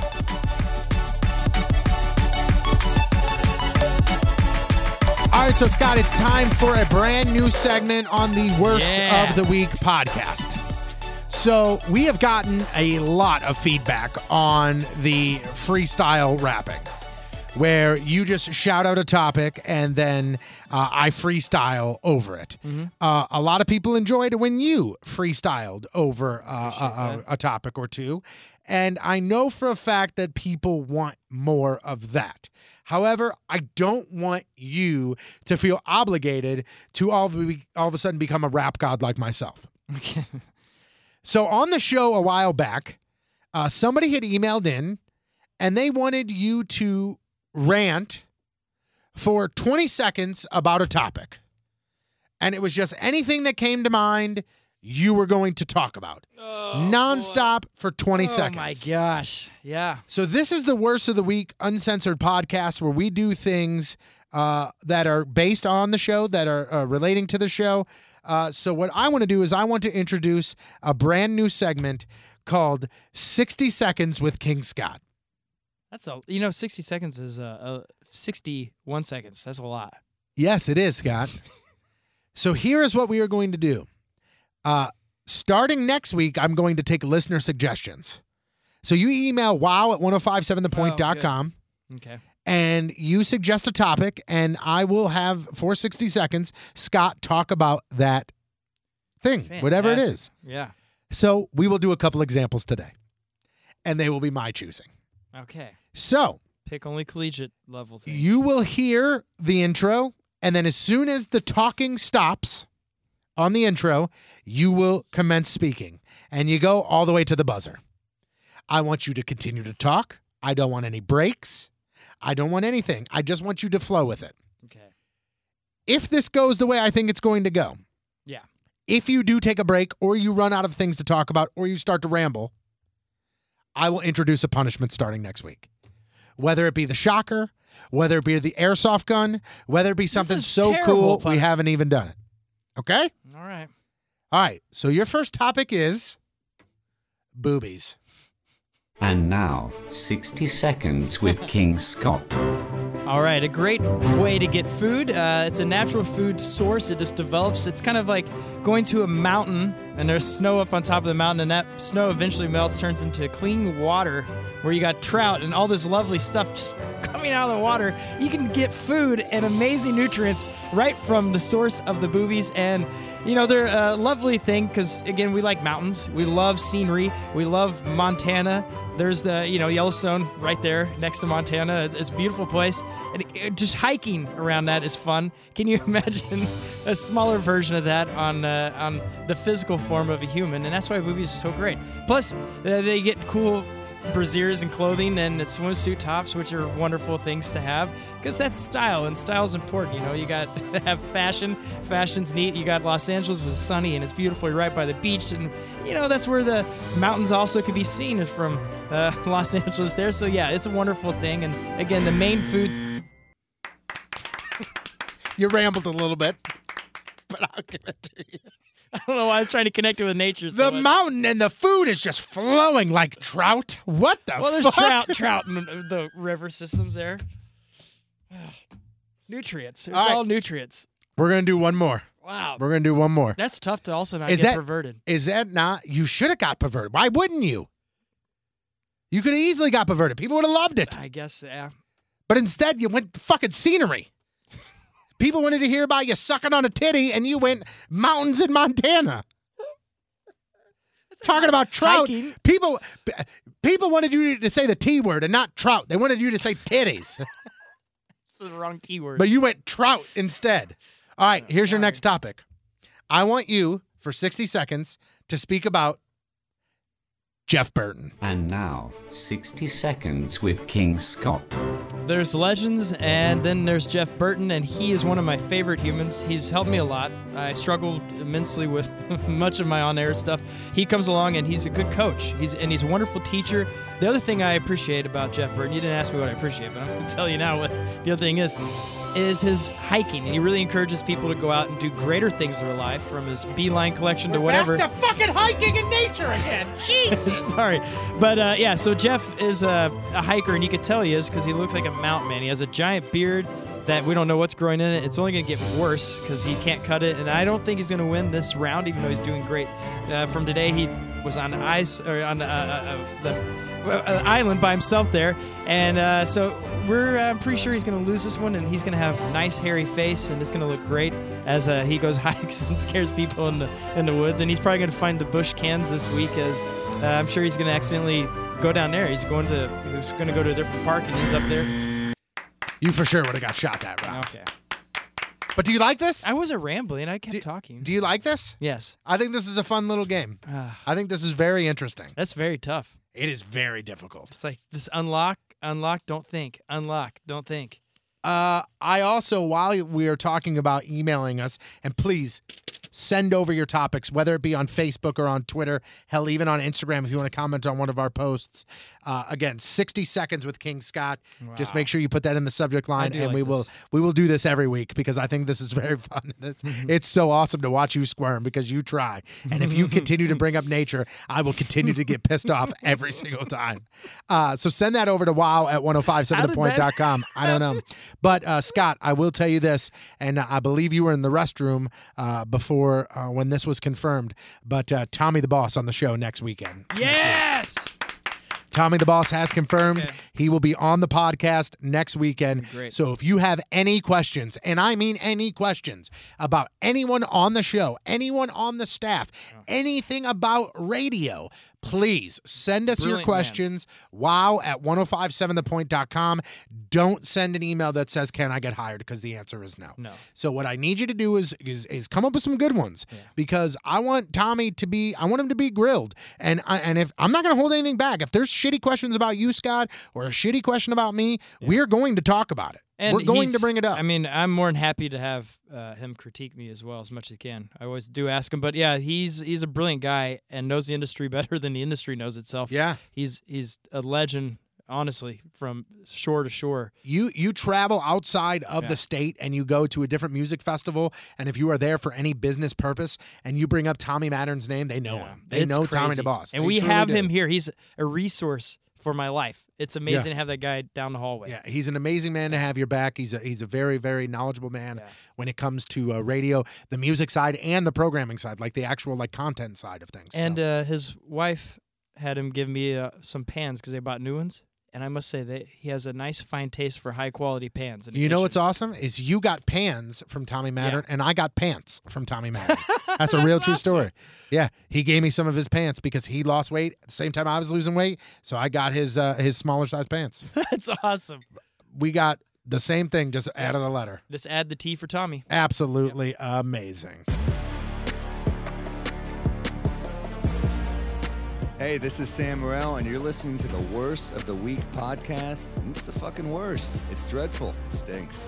All right, so Scott, it's time for a brand new segment on the Worst of the Week podcast. So we have gotten a lot of feedback on the freestyle rapping, where you just shout out a topic and then I freestyle over it. Mm-hmm. A lot of people enjoyed it when you freestyled over a topic or two. And I know for a fact that people want more of that. However, I don't want you to feel obligated to all of a sudden become a rap god like myself. Okay. So on the show a while back, somebody had emailed in and they wanted you to rant for 20 seconds about a topic. And it was just anything that came to mind you were going to talk about. Nonstop for 20 seconds. Oh my gosh. Yeah. So this is the Worst of the Week uncensored podcast where we do things that are based on the show, that are relating to the show. So what I want to do is I want to introduce a brand new segment called 60 Seconds with King Scott. That's 60 seconds is 61 seconds. That's a lot. Yes, it is, Scott. So here is what we are going to do. Starting next week, I'm going to take listener suggestions. So you email wow@1057thepoint.com. Okay. And you suggest a topic, and I will have, for 60 seconds, Scott talk about that thing, whatever it is. Yeah. So we will do a couple examples today, and they will be my choosing. Okay. So Pick only collegiate level things. you will hear the intro, and then as soon as the talking stops on the intro, you will commence speaking, and you go all the way to the buzzer. I want you to continue to talk. I don't want any breaks. I don't want anything. I just want you to flow with it. Okay. If this goes the way I think it's going to go, Yeah. if you do take a break or you run out of things to talk about or you start to ramble, I will introduce a punishment starting next week. Whether it be the shocker, whether it be the airsoft gun, whether it be something is so terrible cool we punishment. haven't even done it. Okay? All right. All right. So your first topic is boobies. And now, 60 seconds with King Scott. All right, a great way to get food. It's a natural food source. It just develops. It's kind of like going to a mountain, and there's snow up on top of the mountain, and that snow eventually melts, turns into clean water, where you got trout and all this lovely stuff just coming out of the water. You can get food and amazing nutrients right from the source of the boobies, and you know, they're a lovely thing because, again, we like mountains. We love scenery. We love Montana. There's the, Yellowstone right there next to Montana. It's a beautiful place. And just hiking around that is fun. Can you imagine a smaller version of that on the physical form of a human? And that's why boobies are so great. Plus, they get cool brasiers and clothing and swimsuit tops, which are wonderful things to have because that's style, and style's important. You got to have fashion. Fashion's neat. You got Los Angeles was sunny and it's beautiful. You're right by the beach, and that's where the mountains also could be seen from Los Angeles there. So yeah, it's a wonderful thing. And again, the main food. You rambled a little bit, but I'll give it to you. I don't know why I was trying to connect it with nature. So The much. mountain and the food is just flowing like trout. What the Well, there's fuck? trout in the river systems there. Nutrients. It's All right. all nutrients. We're going to do one more. Wow. We're going to do one more. That's tough to also not Is get that perverted. Is that not? You should have got perverted. Why wouldn't you? You could have easily got perverted. People would have loved it. I guess, yeah. But instead, you went fucking scenery. People wanted to hear about you sucking on a titty, and you went mountains in Montana. Talking about trout. hiking. People wanted you to say the T word and not trout. They wanted you to say titties. It's the wrong T word. But you went trout instead. All right, here's your next topic. I want you, for 60 seconds, to speak about Jeff Burton. And now, 60 seconds with King Scott. There's legends, and then there's Jeff Burton, and he is one of my favorite humans. He's helped me a lot. I struggled immensely with much of my on-air stuff. He comes along, and he's a good coach. He's a wonderful teacher. The other thing I appreciate about Jeff Burton, you didn't ask me what I appreciate, but I'm going to tell you now what the other thing is his hiking. And he really encourages people to go out and do greater things in their life, from his beeline collection to whatever. Back to fucking hiking in nature again. Jesus. Sorry. But yeah, so Jeff is a hiker, and you could tell he is because he looks like a mountain man. He has a giant beard that we don't know what's growing in it. It's only going to get worse because he can't cut it, and I don't think he's going to win this round, even though he's doing great. From today, he was on ice, or on the island by himself there, and so I'm pretty sure he's going to lose this one, and he's going to have a nice hairy face, and it's going to look great as he goes hikes and scares people in the woods. And he's probably going to find the bush cans this week, as I'm sure he's going to accidentally go down there. He's going to go to a different park and ends up there. You for sure would have got shot that round. Okay. But do you like this? I wasn't rambling. I kept talking. Do you like this? Yes. I think this is a fun little game. I think this is very interesting. That's very tough. It is very difficult. It's like just unlock, don't think. Unlock, don't think. I also, while we are talking about emailing us, and please send over your topics, whether it be on Facebook or on Twitter, hell, even on Instagram if you want to comment on one of our posts. Again, 60 seconds with King Scott. Wow. Just make sure you put that in the subject line, and like we will do this every week because I think this is very fun. It's so awesome to watch you squirm because you try. And if you continue to bring up nature, I will continue to get pissed off every single time. So send that over to wow@1057thepoint.com. I don't know. But Scott, I will tell you this, and I believe you were in the restroom before when this was confirmed, but Tommy the Boss on the show next weekend. Yes! Tommy the Boss has confirmed he will be on the podcast next weekend. Great. So if you have any questions, and I mean any questions about anyone on the show, anyone on the staff, anything about radio, please send us your Brilliant questions. Wow at 1057thepoint.com. Don't send an email that says, "Can I get hired?" Because the answer is no. No. So what I need you to do is come up with some good ones because I want Tommy to be, I want him to be grilled. And if I'm not going to hold anything back, if there's shitty questions about you, Scott, or a shitty question about me, we're going to talk about it. And we're going to bring it up. I mean, I'm more than happy to have him critique me as well as much as he can. I always do ask him, but yeah, he's a brilliant guy and knows the industry better than the industry knows itself. Yeah, he's a legend, honestly, from shore to shore. You travel outside of the state and you go to a different music festival, and if you are there for any business purpose and you bring up Tommy Mattern's name, they know him. They It's know Tommy crazy. the Boss. And They we truly have do. him here. He's a resource for my life. It's amazing to have that guy down the hallway. Yeah, he's an amazing man to have your back. He's a very, very knowledgeable man when it comes to radio, the music side, and the programming side, like the actual content side of things. And his wife had him give me some pans because they bought new ones. And I must say that he has a nice, fine taste for high-quality pans. You know what's awesome is you got pans from Tommy Mattern, and I got pants from Tommy Mattern. That's a real true story. Yeah, he gave me some of his pants because he lost weight at the same time I was losing weight, so I got his smaller size pants. That's awesome. We got the same thing, just added a letter. Just add the T for Tommy. Absolutely amazing. Hey, this is Sam Morrell, and you're listening to the Worst of the Week podcast. And it's the fucking worst. It's dreadful. It stinks.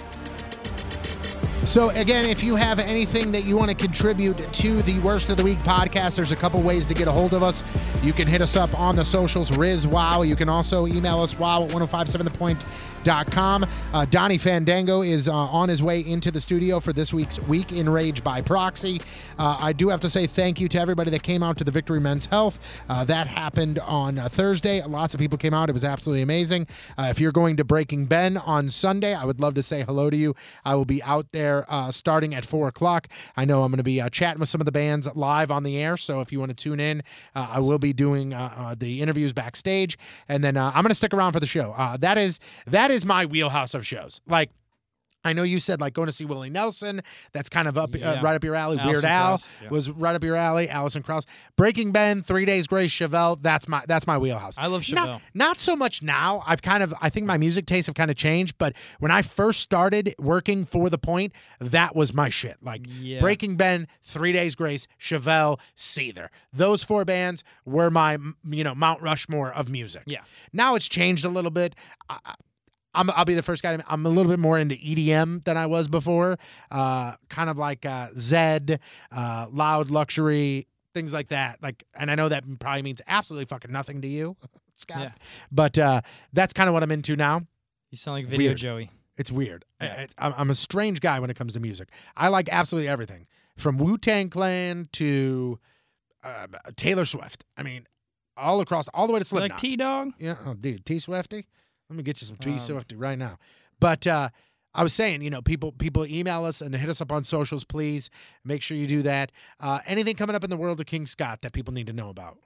So, again, if you have anything that you want to contribute to the Worst of the Week podcast, there's a couple ways to get a hold of us. You can hit us up on the socials, RizWow. You can also email us, wow at 1057thepoint.com. Donnie Fandango is on his way into the studio for this week's Week in Rage by Proxy. I do have to say thank you to everybody that came out to the Victory Men's Health. That happened on Thursday. Lots of people came out. It was absolutely amazing. If you're going to Breaking Ben on Sunday, I would love to say hello to you. I will be out there starting at 4 o'clock. I know I'm going to be chatting with some of the bands live on the air, so if you want to tune in, I will be doing the interviews backstage, and then I'm going to stick around for the show. That is my wheelhouse of shows. Like, I know you said going to see Willie Nelson. That's kind of up right up your alley. Alison Weird Al Krauss, was right up your alley. Alison Krauss. Breaking Ben, 3 Days Grace, Chevelle. That's my wheelhouse. I love Chevelle. Not so much now. I think my music tastes have kind of changed. But when I first started working for The Point, that was my shit. Breaking Ben, 3 Days Grace, Chevelle, Seether. Those four bands were my Mount Rushmore of music. Yeah. Now it's changed a little bit. I'll be the first guy. I'm a little bit more into EDM than I was before. Kind of like Zed, Loud Luxury, things like that. And I know that probably means absolutely fucking nothing to you, Scott. Yeah. But that's kind of what I'm into now. You sound like Video Weird. Joey. It's weird. I'm a strange guy when it comes to music. I like absolutely everything, from Wu-Tang Clan to Taylor Swift. I mean, all across, all the way to Slipknot. Like T-Dog? Yeah. Oh, dude, T-Swifty. Let me get you some T-Swifty right now. But I was saying, people email us and hit us up on socials, please. Make sure you do that. Anything coming up in the world of King Scott that people need to know about?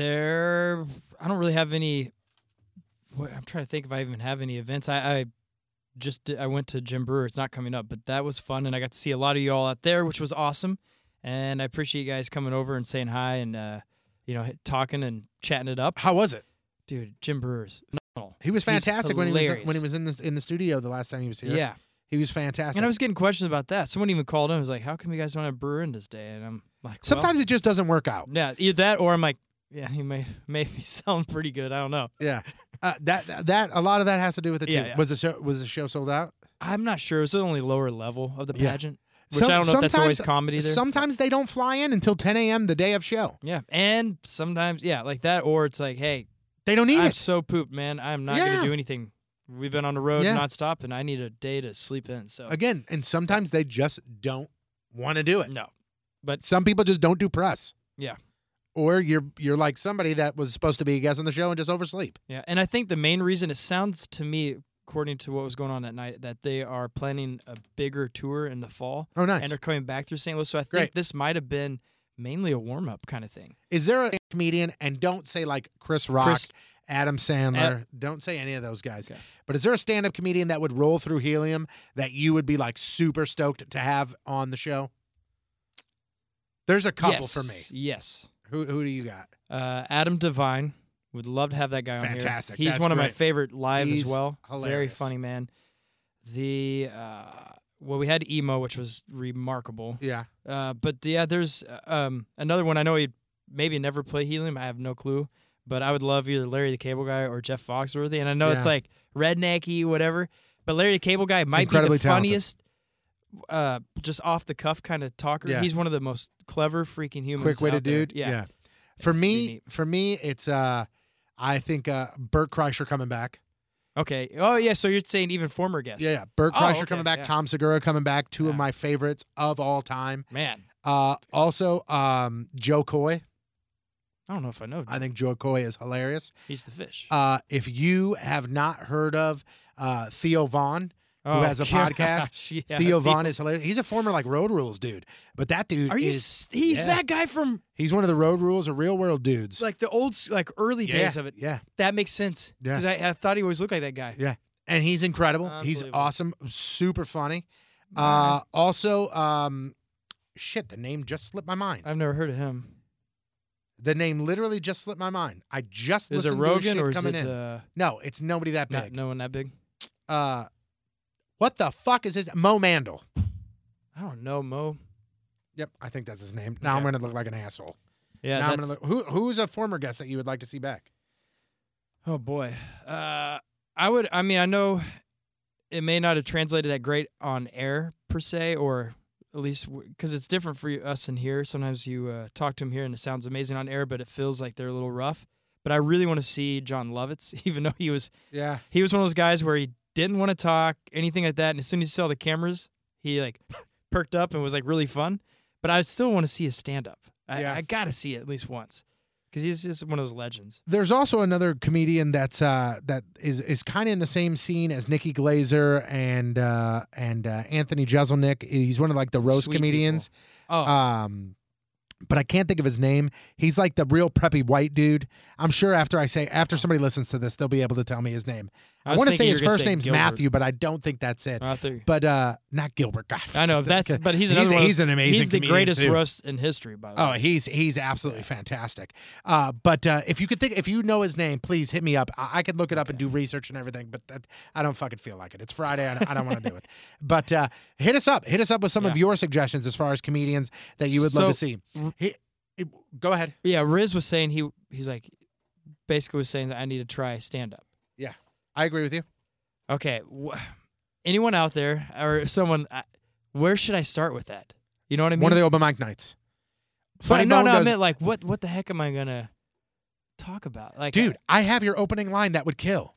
I don't really have any. I'm trying to think if I even have any events. I went to Jim Brewer. It's not coming up, but that was fun, and I got to see a lot of you all out there, which was awesome. And I appreciate you guys coming over and saying hi and talking and chatting it up. How was it, dude? Jim Brewer's phenomenal. He was fantastic when he was in the studio the last time he was here. Yeah, he was fantastic. And I was getting questions about that. Someone even called in and was like, "How come you guys don't have Brewer in this day?" And I'm like, sometimes it just doesn't work out. Yeah, either that or I'm like, yeah, he may be selling pretty good. I don't know. Yeah, that a lot of that has to do with it too. Yeah. Was the show sold out? I'm not sure. It was the only lower level of the pageant. Which I don't know if that's always comedy there. Sometimes they don't fly in until 10 a.m. the day of show. Yeah, and sometimes, like that, or it's like, hey, they don't need I'm it. so pooped, man. I'm not going to do anything. We've been on the road nonstop, and I need a day to sleep in. So again, and sometimes they just don't want to do it. No, but some people just don't do press. Yeah. Or you're like somebody that was supposed to be a guest on the show and just oversleep. Yeah, and I think the main reason it sounds to me, according to what was going on that night, that they are planning a bigger tour in the fall. Oh, nice. And they're coming back through St. Louis. So I think this might have been mainly a warm-up kind of thing. Is there a comedian, and don't say like Chris Rock, Adam Sandler, don't say any of those guys, but is there a stand-up comedian that would roll through Helium that you would be like super stoked to have on the show? There's a couple for me. Yes. Who do you got? Adam Devine. Would love to have that guy on here. Fantastic. He's That's one of my great. favorite live He's as well. hilarious. Very funny man. We had Emo, which was remarkable. Yeah. But there's another one. I know he'd maybe never play Helium. I have no clue. But I would love either Larry the Cable Guy or Jeff Foxworthy. And I know it's like rednecky, whatever. But Larry the Cable Guy might Incredibly be the funniest, just off the cuff kind of talker. Yeah. He's one of the most clever freaking humans. Quick-witted out there. dude. Yeah. For me, it's I think Bert Kreischer coming back. Okay. Oh yeah. So you're saying even former guests? Yeah. Bert Kreischer okay. coming back. Yeah. Tom Segura coming back. Two of my favorites of all time. Man. Also, Joe Coy. I don't know if I know. I think Joe Coy is hilarious. He's the fish. If you have not heard of Theo Vaughn, who has a podcast, yeah. Theo Vaughn is hilarious. He's a former like Road Rules dude, but that dude He's that guy from. He's one of the Road Rules or Real World dudes. Like the old, early days of it. Yeah. That makes sense. Yeah. Because I thought he always looked like that guy. Yeah. And he's incredible. He's awesome. Super funny. Also, the name just slipped my mind. I've never heard of him. The name literally just slipped my mind. I just Is it listened to his Rogan shit or is coming it? in. No, it's nobody that big. No one that big. What the fuck is his? Mo Mandel. I don't know, Mo. Yep, I think that's his name. Now I'm going to look like an asshole. Yeah, now I'm gonna look, who's a former guest that you would like to see back? Oh boy, I know it may not have translated that great on air per se, or at least because it's different for us in here. Sometimes you talk to him here and it sounds amazing on air, but it feels like they're a little rough. But I really want to see John Lovitz, even though he was one of those guys where he didn't want to talk anything like that, and as soon as he saw the cameras, he like perked up and was like really fun. But I still want to see his stand up. I got to see it at least once because he's just one of those legends. There's also another comedian that is kind of in the same scene as Nikki Glazer and Anthony Jeselnik. He's one of like the roast Sweet comedians. People. Oh. But I can't think of his name. He's like the real preppy white dude. I'm sure after somebody listens to this, they'll be able to tell me his name. I want to say his first name's Gilbert. Matthew, but I don't think that's it. But not Gilbert. God, I know but he's another one. He's an amazing. He's the comedian greatest too. roast in history, by the way. Oh, he's absolutely fantastic. But if you know his name, please hit me up. I could look it up and do research and everything, but I don't fucking feel like it. It's Friday. I don't want to do it. But hit us up. Hit us up with some of your suggestions as far as comedians that you would love to see. Go ahead. Yeah, Riz was saying he's like basically was saying that I need to try stand up. Yeah, I agree with you. Okay, anyone out there or someone, where should I start with that? You know what I mean? One of the open mic nights. I meant like what the heck am I gonna talk about? Like, dude, I have your opening line that would kill.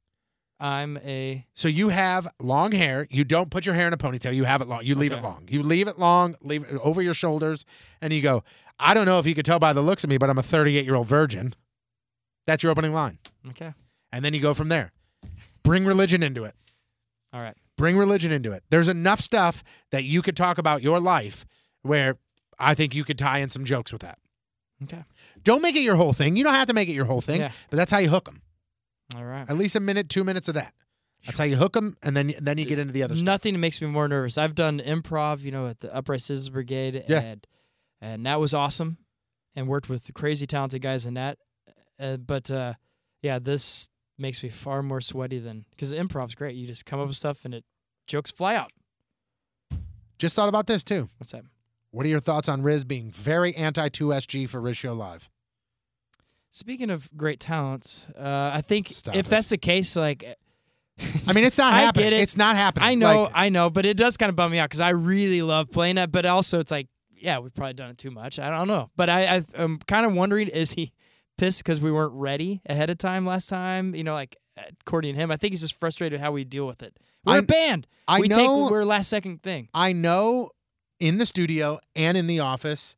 So you have long hair. You don't put your hair in a ponytail. You have it long. You leave it long. You leave it long, leave it over your shoulders, and you go, I don't know if you could tell by the looks of me, but I'm a 38-year-old virgin. That's your opening line. Okay. And then you go from there. Bring religion into it. All right. Bring religion into it. There's enough stuff that you could talk about your life where I think you could tie in some jokes with that. Okay. Don't make it your whole thing. You don't have to make it your whole thing, but that's how you hook them. All right. At least a minute, 2 minutes of that. That's how you hook them, and then you get into the other stuff. Nothing makes me more nervous. I've done improv, at the Upright Citizens Brigade, and that was awesome, and worked with crazy talented guys in that. But this makes me far more sweaty because improv's great. You just come up with stuff, and jokes fly out. Just thought about this too. What's that? What are your thoughts on Riz being very anti-2SG for Riz Show Live? Speaking of great talents, I think that's the case, like, I mean, it's not happening. I get it. It's not happening. I know, but it does kind of bum me out because I really love playing that. But also, it's like, yeah, we've probably done it too much. I don't know, but I'm kind of wondering: is he pissed because we weren't ready ahead of time last time? Like according to him, I think he's just frustrated how we deal with it. We're a band. We're a last second thing. I know in the studio and in the office.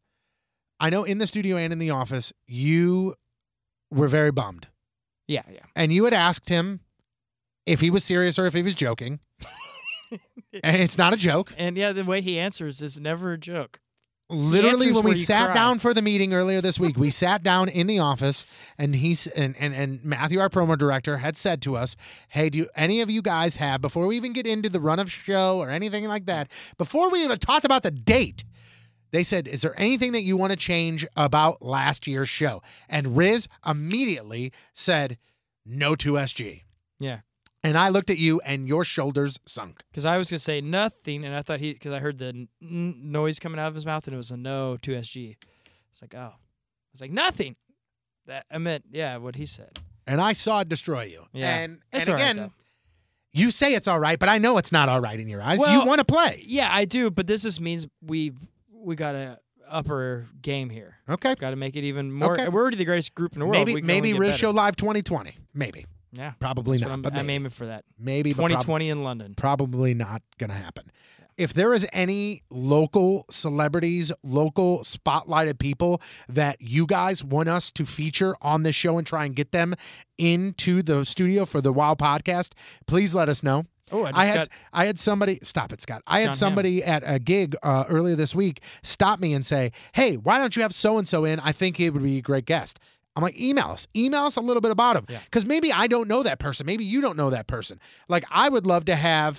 You were very bummed. Yeah. And you had asked him if he was serious or if he was joking. And it's not a joke. And the way he answers is never a joke. Literally, when we where you sat cry. down for the meeting earlier this week, we sat down in the office, and and Matthew, our promo director, had said to us, "Hey, do any of you guys have, before we even get into the run of show or anything like that, before we even talked about the date, they said, is there anything that you want to change about last year's show?" And Riz immediately said, "No 2SG." Yeah. And I looked at you, and your shoulders sunk. Because I was going to say nothing, and I thought because I heard the noise coming out of his mouth, and it was a no 2SG. It's like, oh. I was like, nothing. I meant, yeah, what he said. And I saw it destroy you. Yeah. And It's all right, again, though. you say it's all right, but I know it's not all right in your eyes. Well, you want to play. Yeah, I do, but this just means we got a upper game here. Okay. Got to make it even more. Okay. We're already the greatest group in the world. We can Maybe only get Riz better. Show Live 2020. Maybe. Yeah. Probably That's not. what But I'm maybe. aiming for that. Maybe. but 2020 in London. Probably not going to happen. If there is any local celebrities, local spotlighted people that you guys want us to feature on this show and try and get them into the studio for the WOW podcast, please let us know. Oh, I had somebody stop it, Scott. I had John somebody at a gig earlier this week stop me and say, "Hey, why don't you have so and so in? I think he would be a great guest." I'm like, email us a little bit about him, because maybe I don't know that person, maybe you don't know that person. Like, I would love to have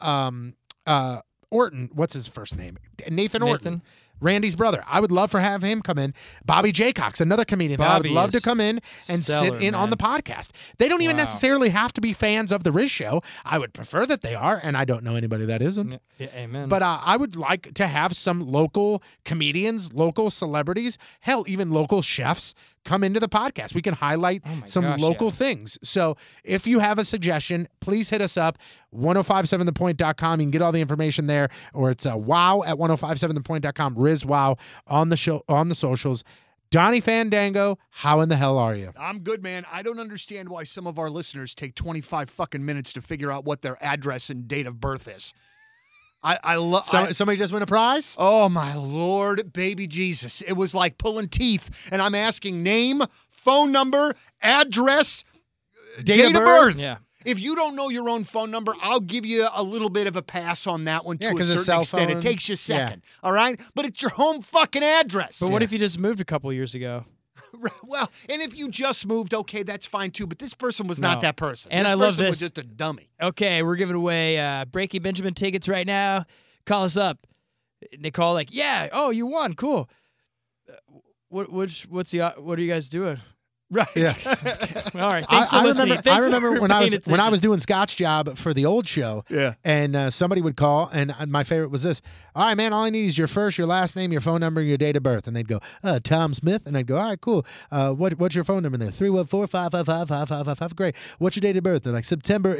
Orton. What's his first name? Nathan Orton. Randy's brother. I would love for have him come in. Bobby Jaycox, another comedian that I would Bobby love to is come in and stellar, sit in on man. the podcast. They don't even Wow. necessarily have to be fans of the Riz Show. I would prefer that they are, and I don't know anybody that isn't. Yeah, amen. But I would like to have some local comedians, local celebrities, hell, even local chefs come into the podcast. We can highlight some gosh, local yeah. things. So if you have a suggestion, please hit us up, 1057thepoint.com. You can get all the information there, or it's wow at 1057thepoint.com, Riz Wow on the show, on the socials. Donnie Fandango, how in the hell are you? I'm good, man. I don't understand why some of our listeners take 25 fucking minutes to figure out what their address and date of birth is. I love. Somebody just win a prize? Oh my Lord, baby Jesus! It was like pulling teeth, and I'm asking name, phone number, address, date of birth. Yeah. If you don't know your own phone number, I'll give you a little bit of a pass on that one Yeah, to a 'cause it's certain cell extent. phone. It takes you a second, all right? But it's your home fucking address. But what if you just moved a couple years ago? Well, and if you just moved, okay, that's fine too. But this person was not No. that person. And this I love person was this. just a dummy. Okay, we're giving away Breaking Benjamin tickets right now. Call us up. They call like, yeah, oh, you won, cool. What are you guys doing? Right. Yeah. All right. Thanks for listening. I remember when I was paying attention. doing Scott's job for the old show. Yeah. And somebody would call, and my favorite was this. "All right, man. All I need is your first, your last name, your phone number, and your date of birth." And they'd go, "Tom Smith." And I'd go, "All right, cool. What's your phone number?" And they're 314-555-5555. Great. What's your date of birth? They're like September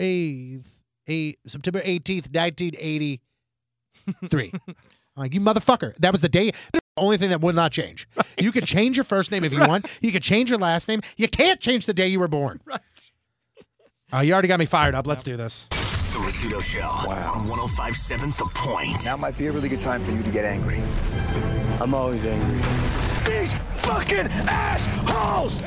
18th, 1983. I'm like, you motherfucker. That was the day. The only thing that would not change. Right. You could change your first name if you want. You could change your last name. You can't change the day you were born. Right. You already got me fired up. Let's do this. The Rizzuto Show. Wow. On 105.7 The Point. Now might be a really good time for you to get angry. I'm always angry. These fucking assholes!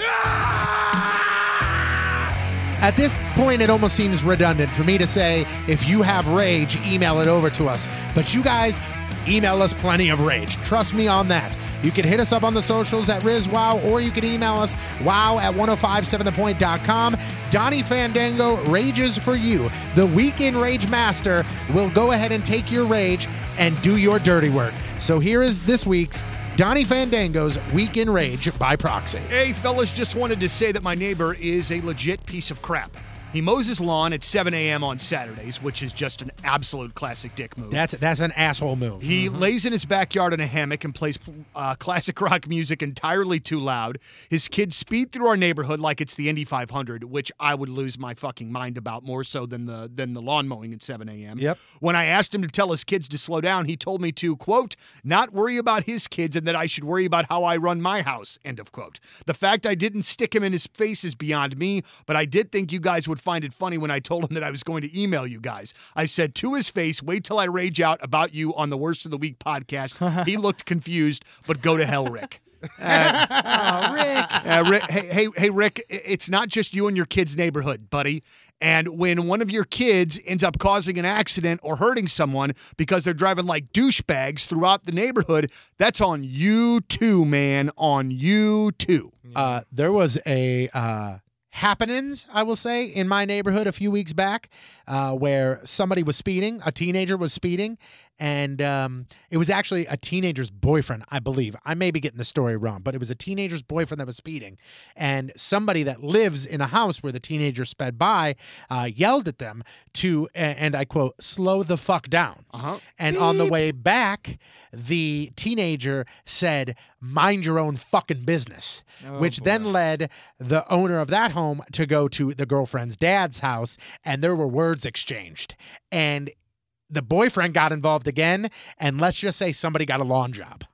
At this point, it almost seems redundant for me to say, if you have rage, email it over to us. But you guys, email us plenty of rage. Trust me on that. You can hit us up on the socials at RizWow, or you can email us wow at 1057thepoint.com. Donnie Fandango rages for you. The Weekend Rage Master will go ahead and take your rage and do your dirty work. So here is this week's Donnie Fandango's Weekend Rage by proxy. Hey, fellas, just wanted to say that my neighbor is a legit piece of crap. He mows his lawn at 7 a.m. on Saturdays, which is just an absolute classic dick move. That's an asshole move. He lays in his backyard in a hammock and plays classic rock music entirely too loud. His kids speed through our neighborhood like it's the Indy 500, which I would lose my fucking mind about more so than the lawn mowing at 7 a.m. Yep. When I asked him to tell his kids to slow down, he told me to, quote, not worry about his kids and that I should worry about how I run my house, end of quote. The fact I didn't stick him in his face is beyond me, but I did think you guys would find it funny when I told him that I was going to email you guys. I said to his face, wait till I rage out about you on the Worst of the Week podcast. He looked confused, but go to hell, Rick. Rick. Hey, Rick, it's not just you and your kid's neighborhood, buddy. And when one of your kids ends up causing an accident or hurting someone because they're driving like douchebags throughout the neighborhood, that's on you too, man. On you too. There was a happenings, I will say, in my neighborhood a few weeks back where somebody was speeding. A teenager was speeding, and it was actually a teenager's boyfriend, I believe. I may be getting the story wrong, but it was a teenager's boyfriend that was speeding. And somebody that lives in a house where the teenager sped by yelled at them to, and I quote, slow the fuck down. And on the way back, the teenager said, mind your own fucking business, which then led the owner of that home to go to the girlfriend's dad's house, and there were words exchanged. And the boyfriend got involved again, and let's just say somebody got a lawn job.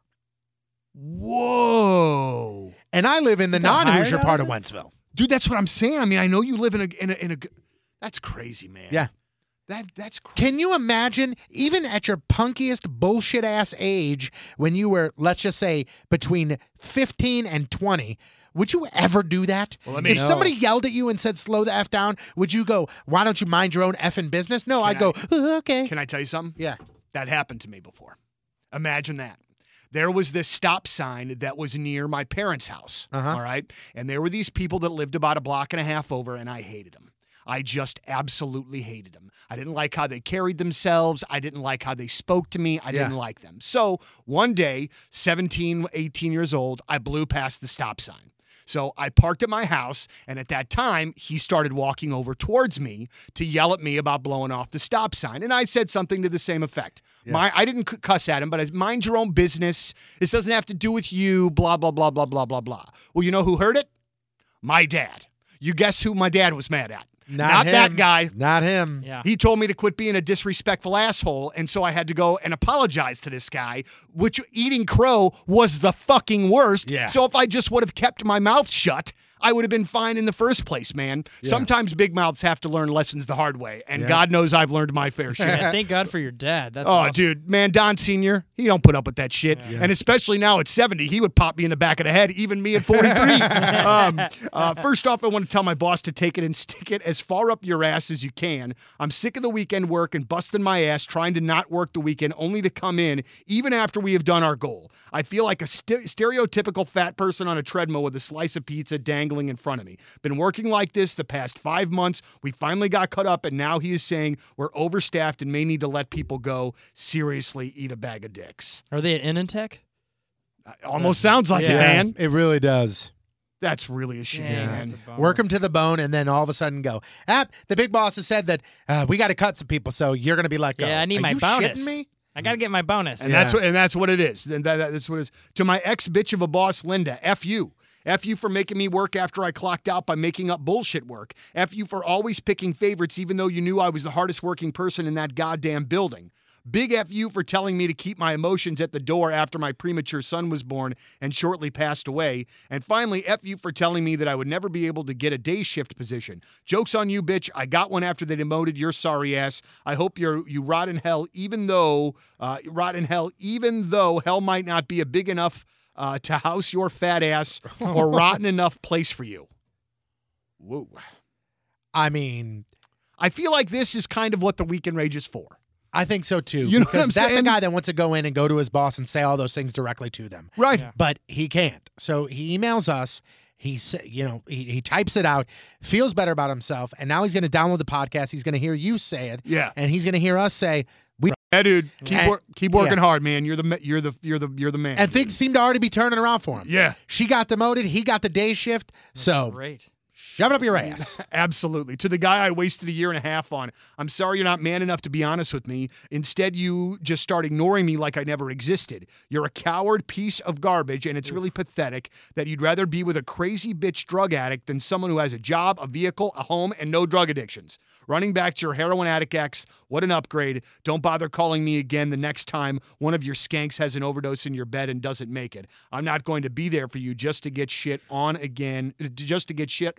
Whoa. And I live in the non-Hoosier part of Wentzville. Dude, that's what I'm saying. I mean, I know you live in a that's crazy, man. Yeah. That's crazy. Can you imagine, even at your punkiest bullshit-ass age, when you were, let's just say, between 15 and 20, would you ever do that? Well, if somebody yelled at you and said, slow the F down, would you go, why don't you mind your own effing business? No, I'd go, okay. Can I tell you something? Yeah. That happened to me before. Imagine that. There was this stop sign that was near my parents' house, all right? And there were these people that lived about a block and a half over, and I hated them. I just absolutely hated them. I didn't like how they carried themselves. I didn't like how they spoke to me. I didn't like them. So one day, 17, 18 years old, I blew past the stop sign. So I parked at my house, and at that time, he started walking over towards me to yell at me about blowing off the stop sign. And I said something to the same effect. I didn't cuss at him, but I mind your own business. This doesn't have to do with you, blah, blah, blah, blah, blah, blah, blah. Well, you know who heard it? My dad. You guess who my dad was mad at? Not him. that guy. Not him. Yeah. He told me to quit being a disrespectful asshole, and so I had to go and apologize to this guy, which eating crow was the fucking worst. Yeah. So if I just would have kept my mouth shut, I would have been fine in the first place, man. Yeah. Sometimes big mouths have to learn lessons the hard way, and God knows I've learned my fair share. Yeah, thank God for your dad. That's Oh, awesome. dude, man, Don Sr., he don't put up with that shit. Yeah. And especially now at 70, he would pop me in the back of the head, even me at 43. First off, I want to tell my boss to take it and stick it as far up your ass as you can. I'm sick of the weekend work and busting my ass trying to not work the weekend only to come in even after we have done our goal. I feel like a stereotypical fat person on a treadmill with a slice of pizza dangling in front of me. Been working like this the past 5 months. We finally got caught up, and now he is saying we're overstaffed and may need to let people go. Seriously, eat a bag of dicks. Are they at Inintech? Almost sounds like it, man. It really does. That's really a shame, man. Work them to the bone, and then all of a sudden go, the big boss has said that we got to cut some people, so you're going to be let go. Yeah, I need Are my you bonus. shitting me? I got to get my bonus. And that's what it is. And that's what it is. To my ex-bitch of a boss, Linda, F you. F you for making me work after I clocked out by making up bullshit work. F you for always picking favorites even though you knew I was the hardest working person in that goddamn building. Big F you for telling me to keep my emotions at the door after my premature son was born and shortly passed away. And finally, F you for telling me that I would never be able to get a day shift position. Joke's on you, bitch. I got one after they demoted your sorry ass. I hope you rot in hell even though hell might not be a big enough to house your fat ass or rotten enough place for you. Whoa. I mean, I feel like this is kind of what the Weekend Rage is for. I think so too. You know what I'm because that's saying? a guy that wants to go in and go to his boss and say all those things directly to them. Right. Yeah. But he can't. So he emails us. He types it out, feels better about himself, and now he's going to download the podcast. He's going to hear you say it. Yeah. And he's going to hear us say, Yeah, dude. Keep working Yeah. hard, man. You're the man. and things seem to already be turning around for him. Yeah. She got demoted. He got the day shift. So Great. shove it up your ass. Absolutely. To the guy I wasted a year and a half on, I'm sorry you're not man enough to be honest with me. Instead, you just start ignoring me like I never existed. You're a coward piece of garbage, and it's really pathetic that you'd rather be with a crazy bitch drug addict than someone who has a job, a vehicle, a home, and no drug addictions. Running back to your heroin addict ex, what an upgrade. Don't bother calling me again the next time one of your skanks has an overdose in your bed and doesn't make it. I'm not going to be there for you just to get shit on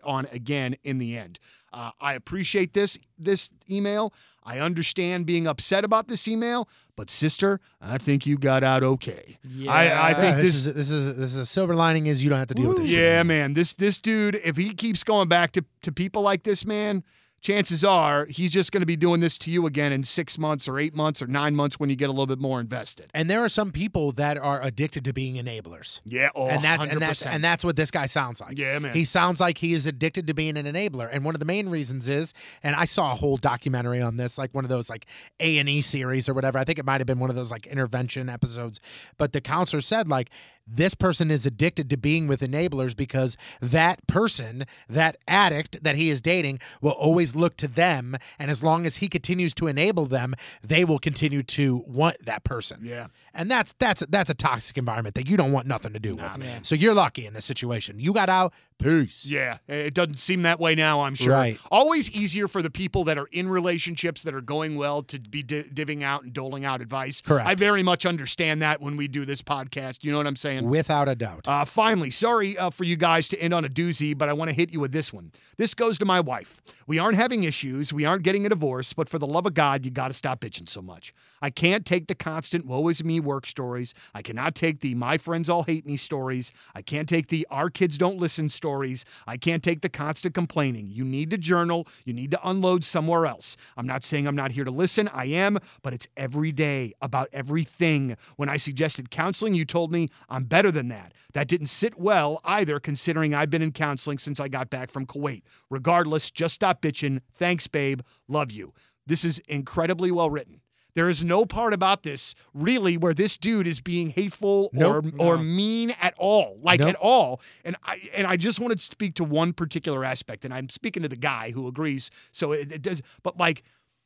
on again in the end. I appreciate this email. I understand being upset about this email, but sister, I think you got out okay. Yeah. I think this is a silver lining is you don't have to deal with this. Yeah, man. This dude, if he keeps going back to people like this, man, chances are he's just going to be doing this to you again in 6 months or 8 months or 9 months when you get a little bit more invested. And there are some people that are addicted to being enablers. Yeah, and 100%. that's what this guy sounds like. Yeah, man. He sounds like he is addicted to being an enabler. And one of the main reasons is, and I saw a whole documentary on this, like one of those like A&E series or whatever. I think it might have been one of those like intervention episodes. But the counselor said like this person is addicted to being with enablers because that person, that addict that he is dating, will always look to them, and as long as he continues to enable them, they will continue to want that person. Yeah. And that's a toxic environment that you don't want nothing to do with. Man. So you're lucky in this situation. You got out. Peace. Yeah, it doesn't seem that way now, I'm sure. Right. Always easier for the people that are in relationships that are going well to be divvying out and doling out advice. Correct. I very much understand that when we do this podcast. You know what I'm saying? Without a doubt. Finally, sorry for you guys to end on a doozy, but I want to hit you with this one. This goes to my wife. We aren't having issues. We aren't getting a divorce, but for the love of God, you got to stop bitching so much. I can't take the constant woe is me work stories. I cannot take the my friends all hate me stories. I can't take the our kids don't listen stories. I can't take the constant complaining. You need to journal. You need to unload somewhere else. I'm not saying I'm not here to listen. I am, but it's every day about everything. When I suggested counseling, you told me I'm better than that. That didn't sit well either, considering I've been in counseling since I got back from Kuwait. Regardless, just stop bitching. Thanks, babe. Love you. This is incredibly well written. There is no part about this really where this dude is being hateful or mean at all, at all. And I just wanted to speak to one particular aspect, and I'm speaking to the guy who agrees. So it does, but like,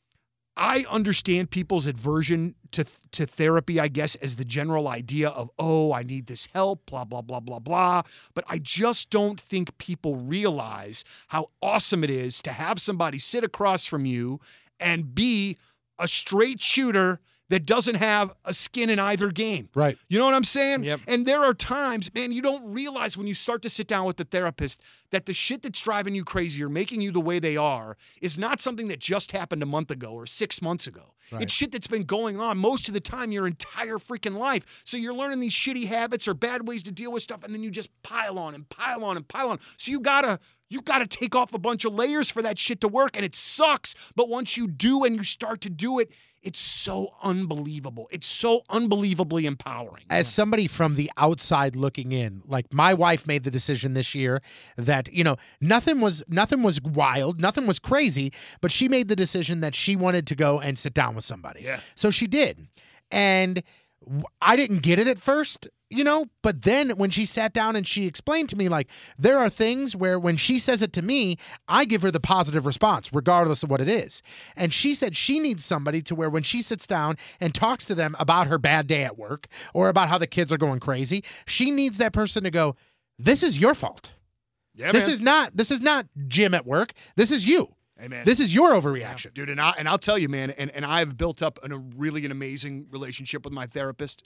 I understand people's aversion to therapy, I guess, as the general idea of, oh, I need this help, blah, blah, blah, blah, blah. But I just don't think people realize how awesome it is to have somebody sit across from you and be a straight shooter that doesn't have a skin in either game. Right. You know what I'm saying? Yep. And there are times, man, you don't realize when you start to sit down with the therapist that the shit that's driving you crazy or making you the way they are is not something that just happened a month ago or 6 months ago. Right. It's shit that's been going on most of the time your entire freaking life. So you're learning these shitty habits or bad ways to deal with stuff, and then you just pile on and pile on and pile on. So you gotta take off a bunch of layers for that shit to work, and it sucks. But once you do and you start to do it, it's so unbelievable. It's so unbelievably empowering. As somebody from the outside looking in, like my wife made the decision this year that, nothing was wild, nothing was crazy, but she made the decision that she wanted to go and sit down with somebody. Yeah. So she did. And I didn't get it at first, but then when she sat down and she explained to me, like, there are things where when she says it to me, I give her the positive response, regardless of what it is. And she said she needs somebody to where when she sits down and talks to them about her bad day at work or about how the kids are going crazy, she needs that person to go, this is your fault. Yeah, this man. is not Jim at work. This is you. Hey, man. This is your overreaction. Dude, and I'll tell you, man, and I've built up an amazing relationship with my therapist,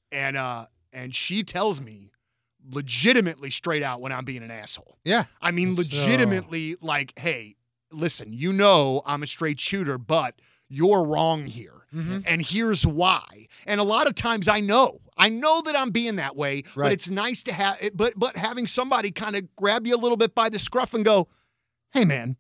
and she tells me legitimately straight out when I'm being an asshole. Yeah. I mean, legitimately, like, hey, listen, I'm a straight shooter, but you're wrong here. Mm-hmm. And here's why. And a lot of times I know that I'm being that way, Right. but it's nice to have it, but having somebody kind of grab you a little bit by the scruff and go, hey, man,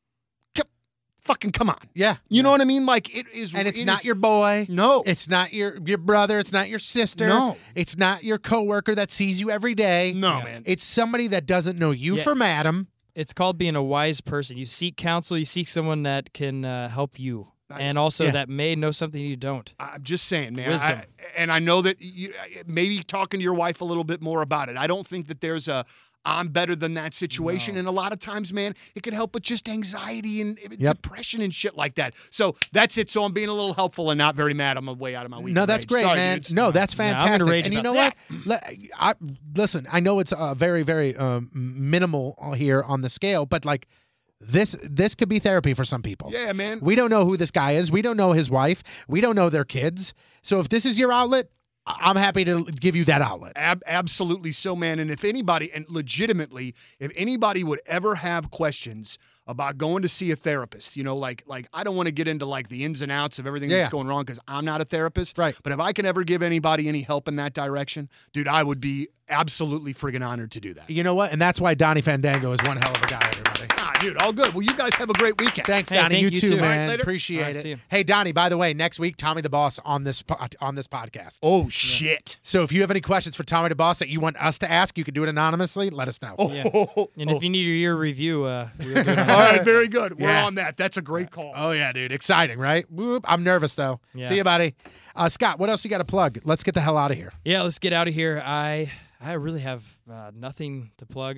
fucking come on. Yeah. You know what I mean? Like, it is. And it's it not is- your boy. No. It's not your brother. It's not your sister. No. It's not your coworker that sees you every day. No, man. It's somebody that doesn't know you Yeah. from Adam. It's called being a wise person. You seek counsel. You seek someone that can help you, and also that may know something you don't. I'm just saying, man. Wisdom. And I know that maybe talking to your wife a little bit more about it. I don't think that there's I'm better than that situation. No. And a lot of times, man, it can help with just anxiety and Yep. depression and shit like that. So that's it. So I'm being a little helpful and not very mad on my way out of my week. No, that's great, Sorry, man. dude. No, that's I'm gonna fantastic. rage And you know about what? Listen, I know it's very, very minimal here on the scale, but like this could be therapy for some people. Yeah, man. We don't know who this guy is. We don't know his wife. We don't know their kids. So if this is your outlet, I'm happy to give you that outlet. Absolutely so, man. And if anybody, and legitimately, if anybody would ever have questions about going to see a therapist, you know, like I don't want to get into like the ins and outs of everything that's going wrong because I'm not a therapist. Right. But if I can ever give anybody any help in that direction, dude, I would be absolutely friggin' honored to do that. You know what? And that's why Donnie Fandango is one hell of a guy, everybody. Dude, all good. Well, you guys have a great weekend. Thanks, Donnie. You too, man. All right, Appreciate see it. you. Hey, Donnie, by the way, next week, Tommy the Boss on this podcast. Oh, shit. So if you have any questions for Tommy the Boss that you want us to ask, you can do it anonymously. Let us know. Yeah. And if you need your year review, we'll do it. All right, very good. We're Yeah. on that. That's a great call. Oh, yeah, dude. Exciting, right? Whoop. I'm nervous, though. Yeah. See you, buddy. Scott, what else you got to plug? Let's get the hell out of here. Yeah, let's get out of here. I really have nothing to plug.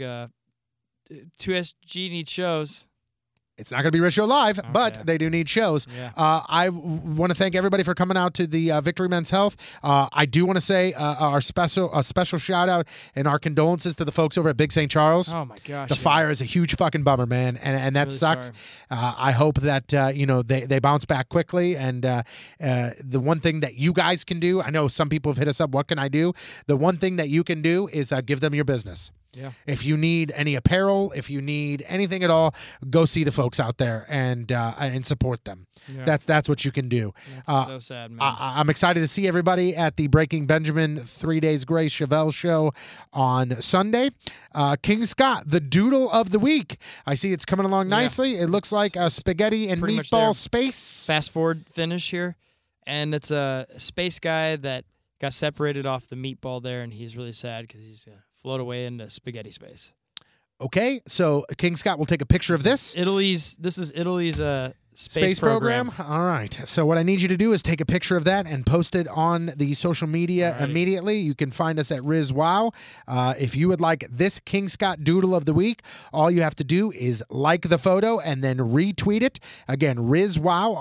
2SG needs shows. It's not going to be Rich Show Live, but they do need shows. Yeah. I want to thank everybody for coming out to the Victory Men's Health. I do want to say a special shout out and our condolences to the folks over at Big St. Charles. Oh my gosh, the fire is a huge fucking bummer, man, and that Really sucks. I hope that they bounce back quickly. And the one thing that you guys can do, I know some people have hit us up. What can I do? The one thing that you can do is give them your business. Yeah. If you need any apparel, if you need anything at all, go see the folks out there and support them. Yeah. That's what you can do. That's so sad, man. I'm excited to see everybody at the Breaking Benjamin 3 Days Grace Chevelle show on Sunday. King Scott, the doodle of the week. I see it's coming along nicely. It looks like a spaghetti and Pretty much there. meatball space. Fast forward finish here, and it's a space guy that got separated off the meatball there, and he's really sad because he's gonna float away into spaghetti space. Okay, so King Scott will take a picture of this. This is Italy's space program. All right. So what I need you to do is take a picture of that and post it on the social media immediately. You can find us at RizWow. If you would like this King Scott Doodle of the Week, all you have to do is like the photo and then retweet it. Again, RizWow,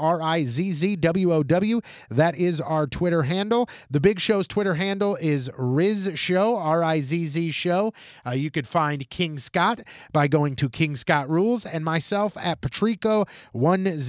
RIZZWOW. That is our Twitter handle. The Big Show's Twitter handle is Riz Show, RIZZ Show. You could find King Scott by going to King Scott Rules and myself at Patrico1057.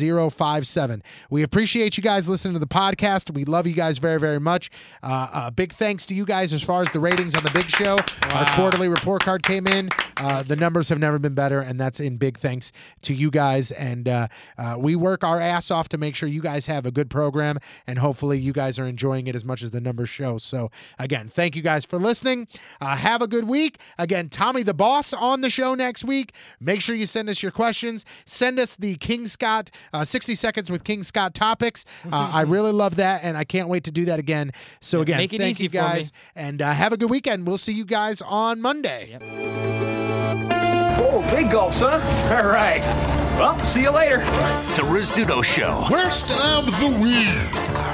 We appreciate you guys listening to the podcast. We love you guys very, very much. Big thanks to you guys as far as the ratings on the Big Show. Our quarterly report card came in. The numbers have never been better, and that's in big thanks to you guys. And we work our ass off to make sure you guys have a good program, and hopefully you guys are enjoying it as much as the numbers show. So, again, thank you guys for listening. Have a good week. Again, Tommy the Boss on the show next week. Make sure you send us your questions. Send us the King Scott 60 Seconds with King Scott topics. I really love that, and I can't wait to do that again. So, again, make it thank easy you guys, and have a good weekend. We'll see you guys on Monday. Oh, big gulp, son. All right. Well, see you later. The Rizzuto Show. Worst of the week.